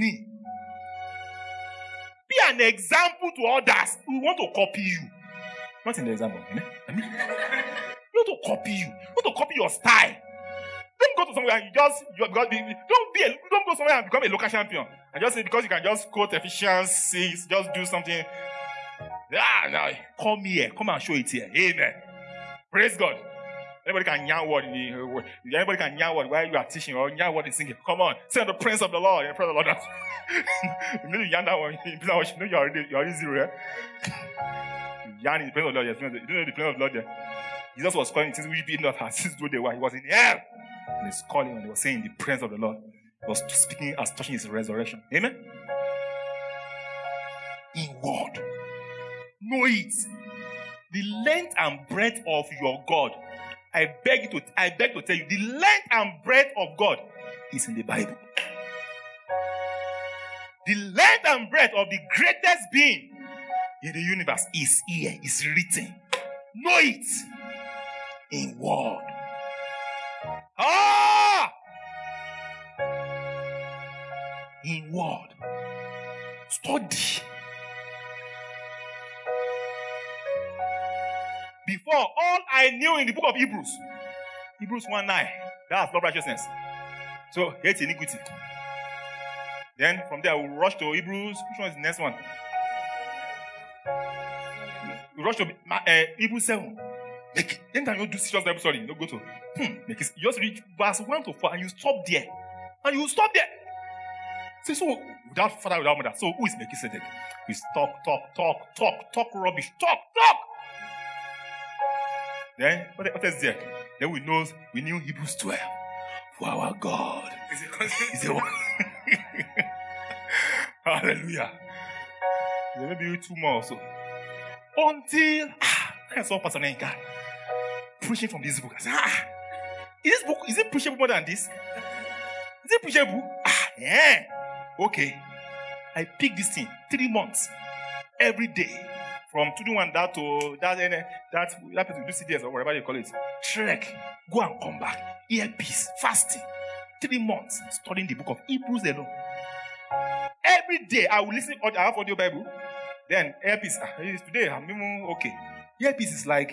Be an example to others. We want to copy you. Not in the example. I mean, we want to copy you. We want to copy your style. Don't go to somewhere and don't go somewhere and become a local champion. And just say because you can just quote Ephesians 6, just do something. No, come here. Come and show it here. Amen. Praise God. Anybody can yarn word. Anybody can yarn word while you are teaching or yarn word is singing. Come on. Say the praise of the Lord. Praise the Lord. You know you yarn that one. You know you're already zero. You yarn in the praise of the Lord. You don't know the praise of the Lord there. Jesus was calling things which be not as since they were. He was in hell. And he's calling and he was saying the praise of the Lord. He was speaking as touching his resurrection. Amen. In word. Know it. The length and breadth of your God. I beg to tell you, the length and breadth of God is in the Bible. The length and breadth of the greatest being in the universe is here, is written. Know it in word. In word. Study. Before, all I knew in the book of Hebrews 1:9, that's love righteousness. So, hate iniquity. Then, from there, we'll rush to Hebrews. Which one is the next one? We rush to Hebrews 7. Then you do serious Bible study. You go to, you just read verse 1 to 4, and you stop there. And you stop there. So without father, without mother. So who is Melchizedek? He's talk rubbish. Talk. Then what is there? Then we knew Hebrews 12. For our God is a hallelujah. There may be 2 more also. Until I saw Pastor Nenka preaching from this book. I said, is it preachable more than this? Is it preachable? Yeah. Okay. I picked this thing 3 months every day. From to do one that to that place to do CDS or whatever you call it. Trek, go and come back. Earpiece, fasting. 3 months studying the book of Hebrews alone. Every day I will listen. I have audio Bible. Then earpiece. Today I'm even okay. Earpiece is like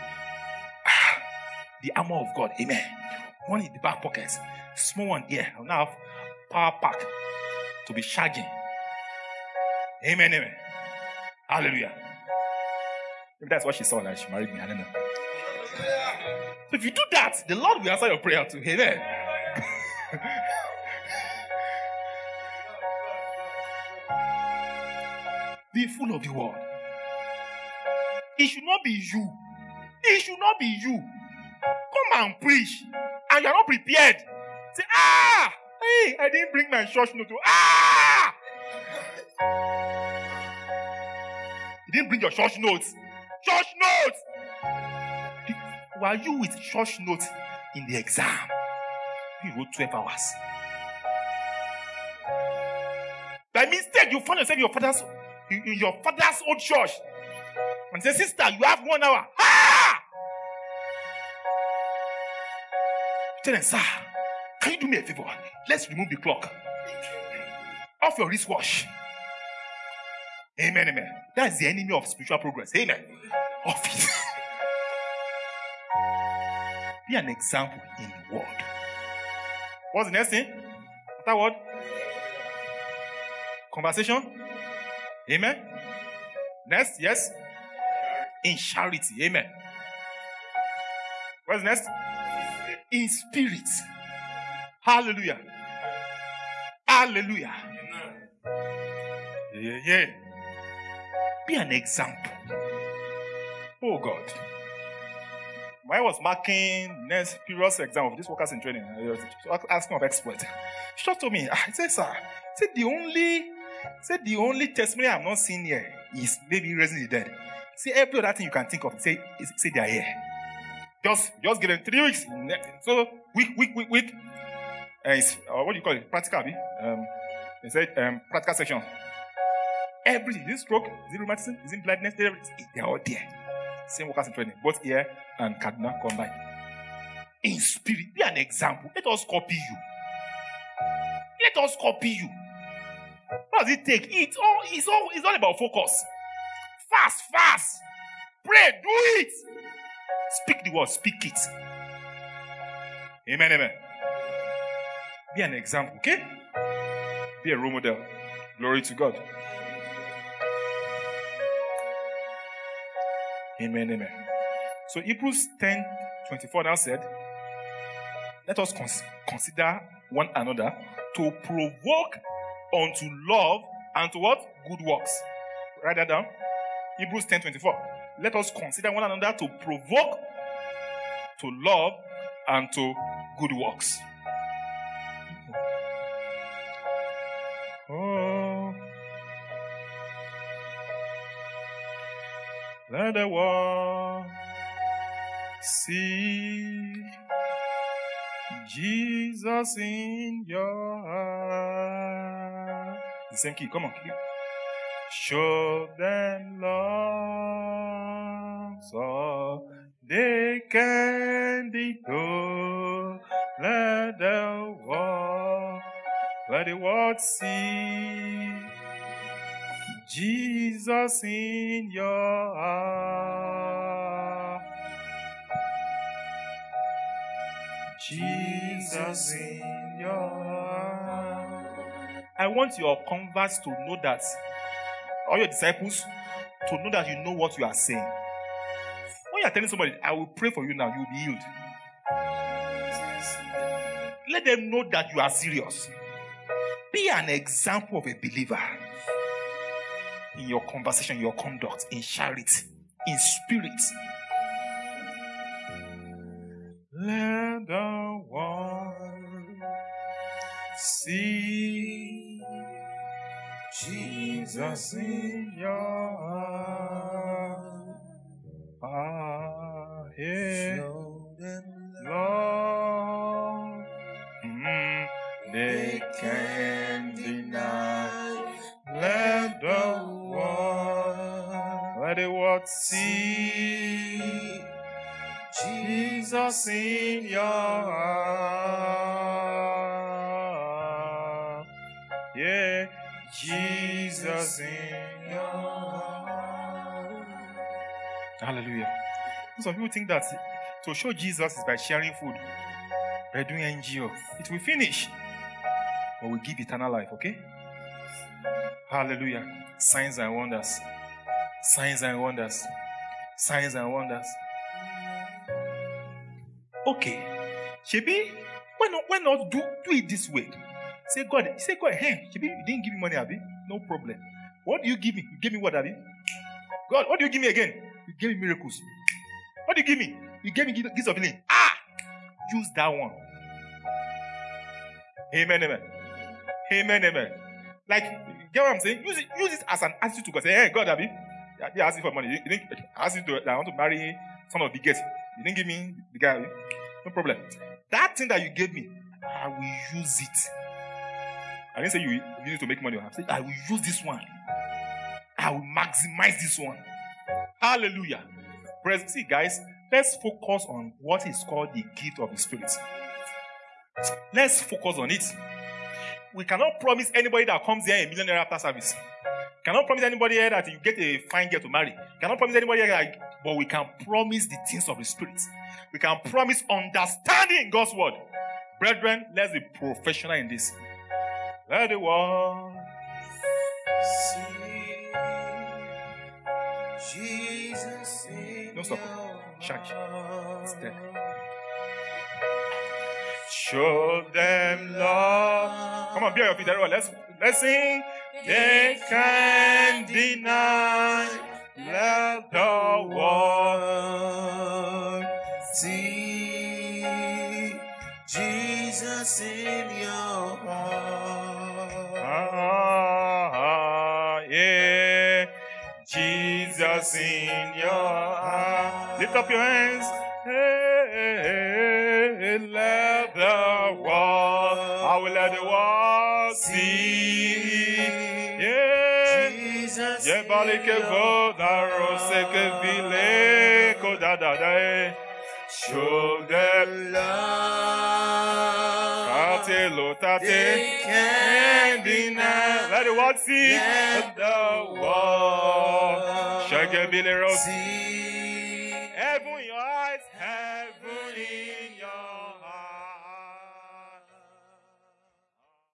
the armor of God. Amen. One in the back pocket, small one here. I now have power pack to be shagging. Amen. Hallelujah. Maybe that's what she saw when she married me. I don't know. So if you do that, the Lord will answer your prayer too. Amen. Be full of the word. It should not be you. It should not be you. Come and preach, and you are not prepared. Say, hey, I didn't bring my church note. You didn't bring your church notes. Church notes! Were you with church notes in the exam? You wrote 12 hours. By mistake, you found yourself in your father's old church. And say, sister, you have 1 hour. Tell them, sir, can you do me a favor? Let's remove the clock off your wristwatch. Amen. That's the enemy of spiritual progress. Amen. Off it. Be an example in the word. What's the next thing? After word? Conversation. Amen. Next, yes. In charity. Amen. What's next? In spirit. Hallelujah. Yeah. Be an example. Oh God. When I was marking next previous exam of this workers in training, I was asking of expert. She just told me, I said, sir, the only testimony I'm not seeing here is maybe raising the dead. See, every other thing you can think of, say they are here. Just give them 3 weeks. So week. It's, what do you call it? Practical. They said practical section. Everything. Is it stroke? Is it rheumatism? Is it blindness? They're all there. Same workers in training. Both here and Kaduna combined. In spirit. Be an example. Let us copy you. What does it take? It's all about focus. Fast. Pray. Do it. Speak the word. Speak it. Amen. Be an example, okay? Be a role model. Glory to God. Amen. So Hebrews 10:24 now said, let us consider one another to provoke unto love and to what? Good works. Write that down. Hebrews 10:24. Let us consider one another to provoke to love and to good works. Oh, let the world see Jesus in your heart. The same key. Come on, keep. Show them love so they can be told. Let the world see Jesus in your heart. Jesus in your heart. I want your converts to know that, all your disciples, to know that you know what you are saying. When you are telling somebody, I will pray for you now, you will be healed. Let them know that you are serious. Be an example of a believer in your conversation, your conduct, in charity, in spirit. Let the world see Jesus in your heart. Show them love. They can't deny. Let the world see Jesus in your heart. Yeah, Jesus in your heart. Hallelujah. Some people think that to show Jesus is by sharing food, by doing NGO. It will finish, but we give eternal life, okay? Hallelujah. Signs and wonders. Signs and wonders. Signs and wonders. Okay. Shebi, why not do it this way? Say, God, hey, Shebi, you didn't give me money, Abi? No problem. What do you give me? You gave me what, Abi? God, what do you give me again? You gave me miracles. What do you give me? You gave me gifts of healing. Use that one. Amen, amen. Amen, amen. Like, get what I'm saying? Use it as an attitude to God. Say, hey, God, Abi, you asked me for money. You didn't ask me I want to marry some of the guests. You didn't give me the guy. Abi? No problem. That thing that you gave me, I will use it. I didn't say you use it to make money. I said, I will use this one. I will maximize this one. Hallelujah. See, guys, let's focus on what is called the gift of the Spirit. Let's focus on it. We cannot promise anybody that comes here a millionaire after service. Cannot promise anybody here that you get a fine girl to marry. Cannot promise anybody here, but we can promise the things of the Spirit. We can promise understanding God's word. Brethren, let's be professional in this. Let the world see Jesus in your church. It's there. Show them love. Come on, be on your feet, everyone. Let's sing. They can't deny. Let the world see Jesus in your heart. Yeah, Jesus in your heart. Lift up your hands. Hey, let the world, I will let the world see. Yeah, Jesus. Yeah, balike vodaro seke vile kodadade. Show them love. They can't deny. Let the world see. Let the world. Shake a billy rose. Heaven in your eyes. Heaven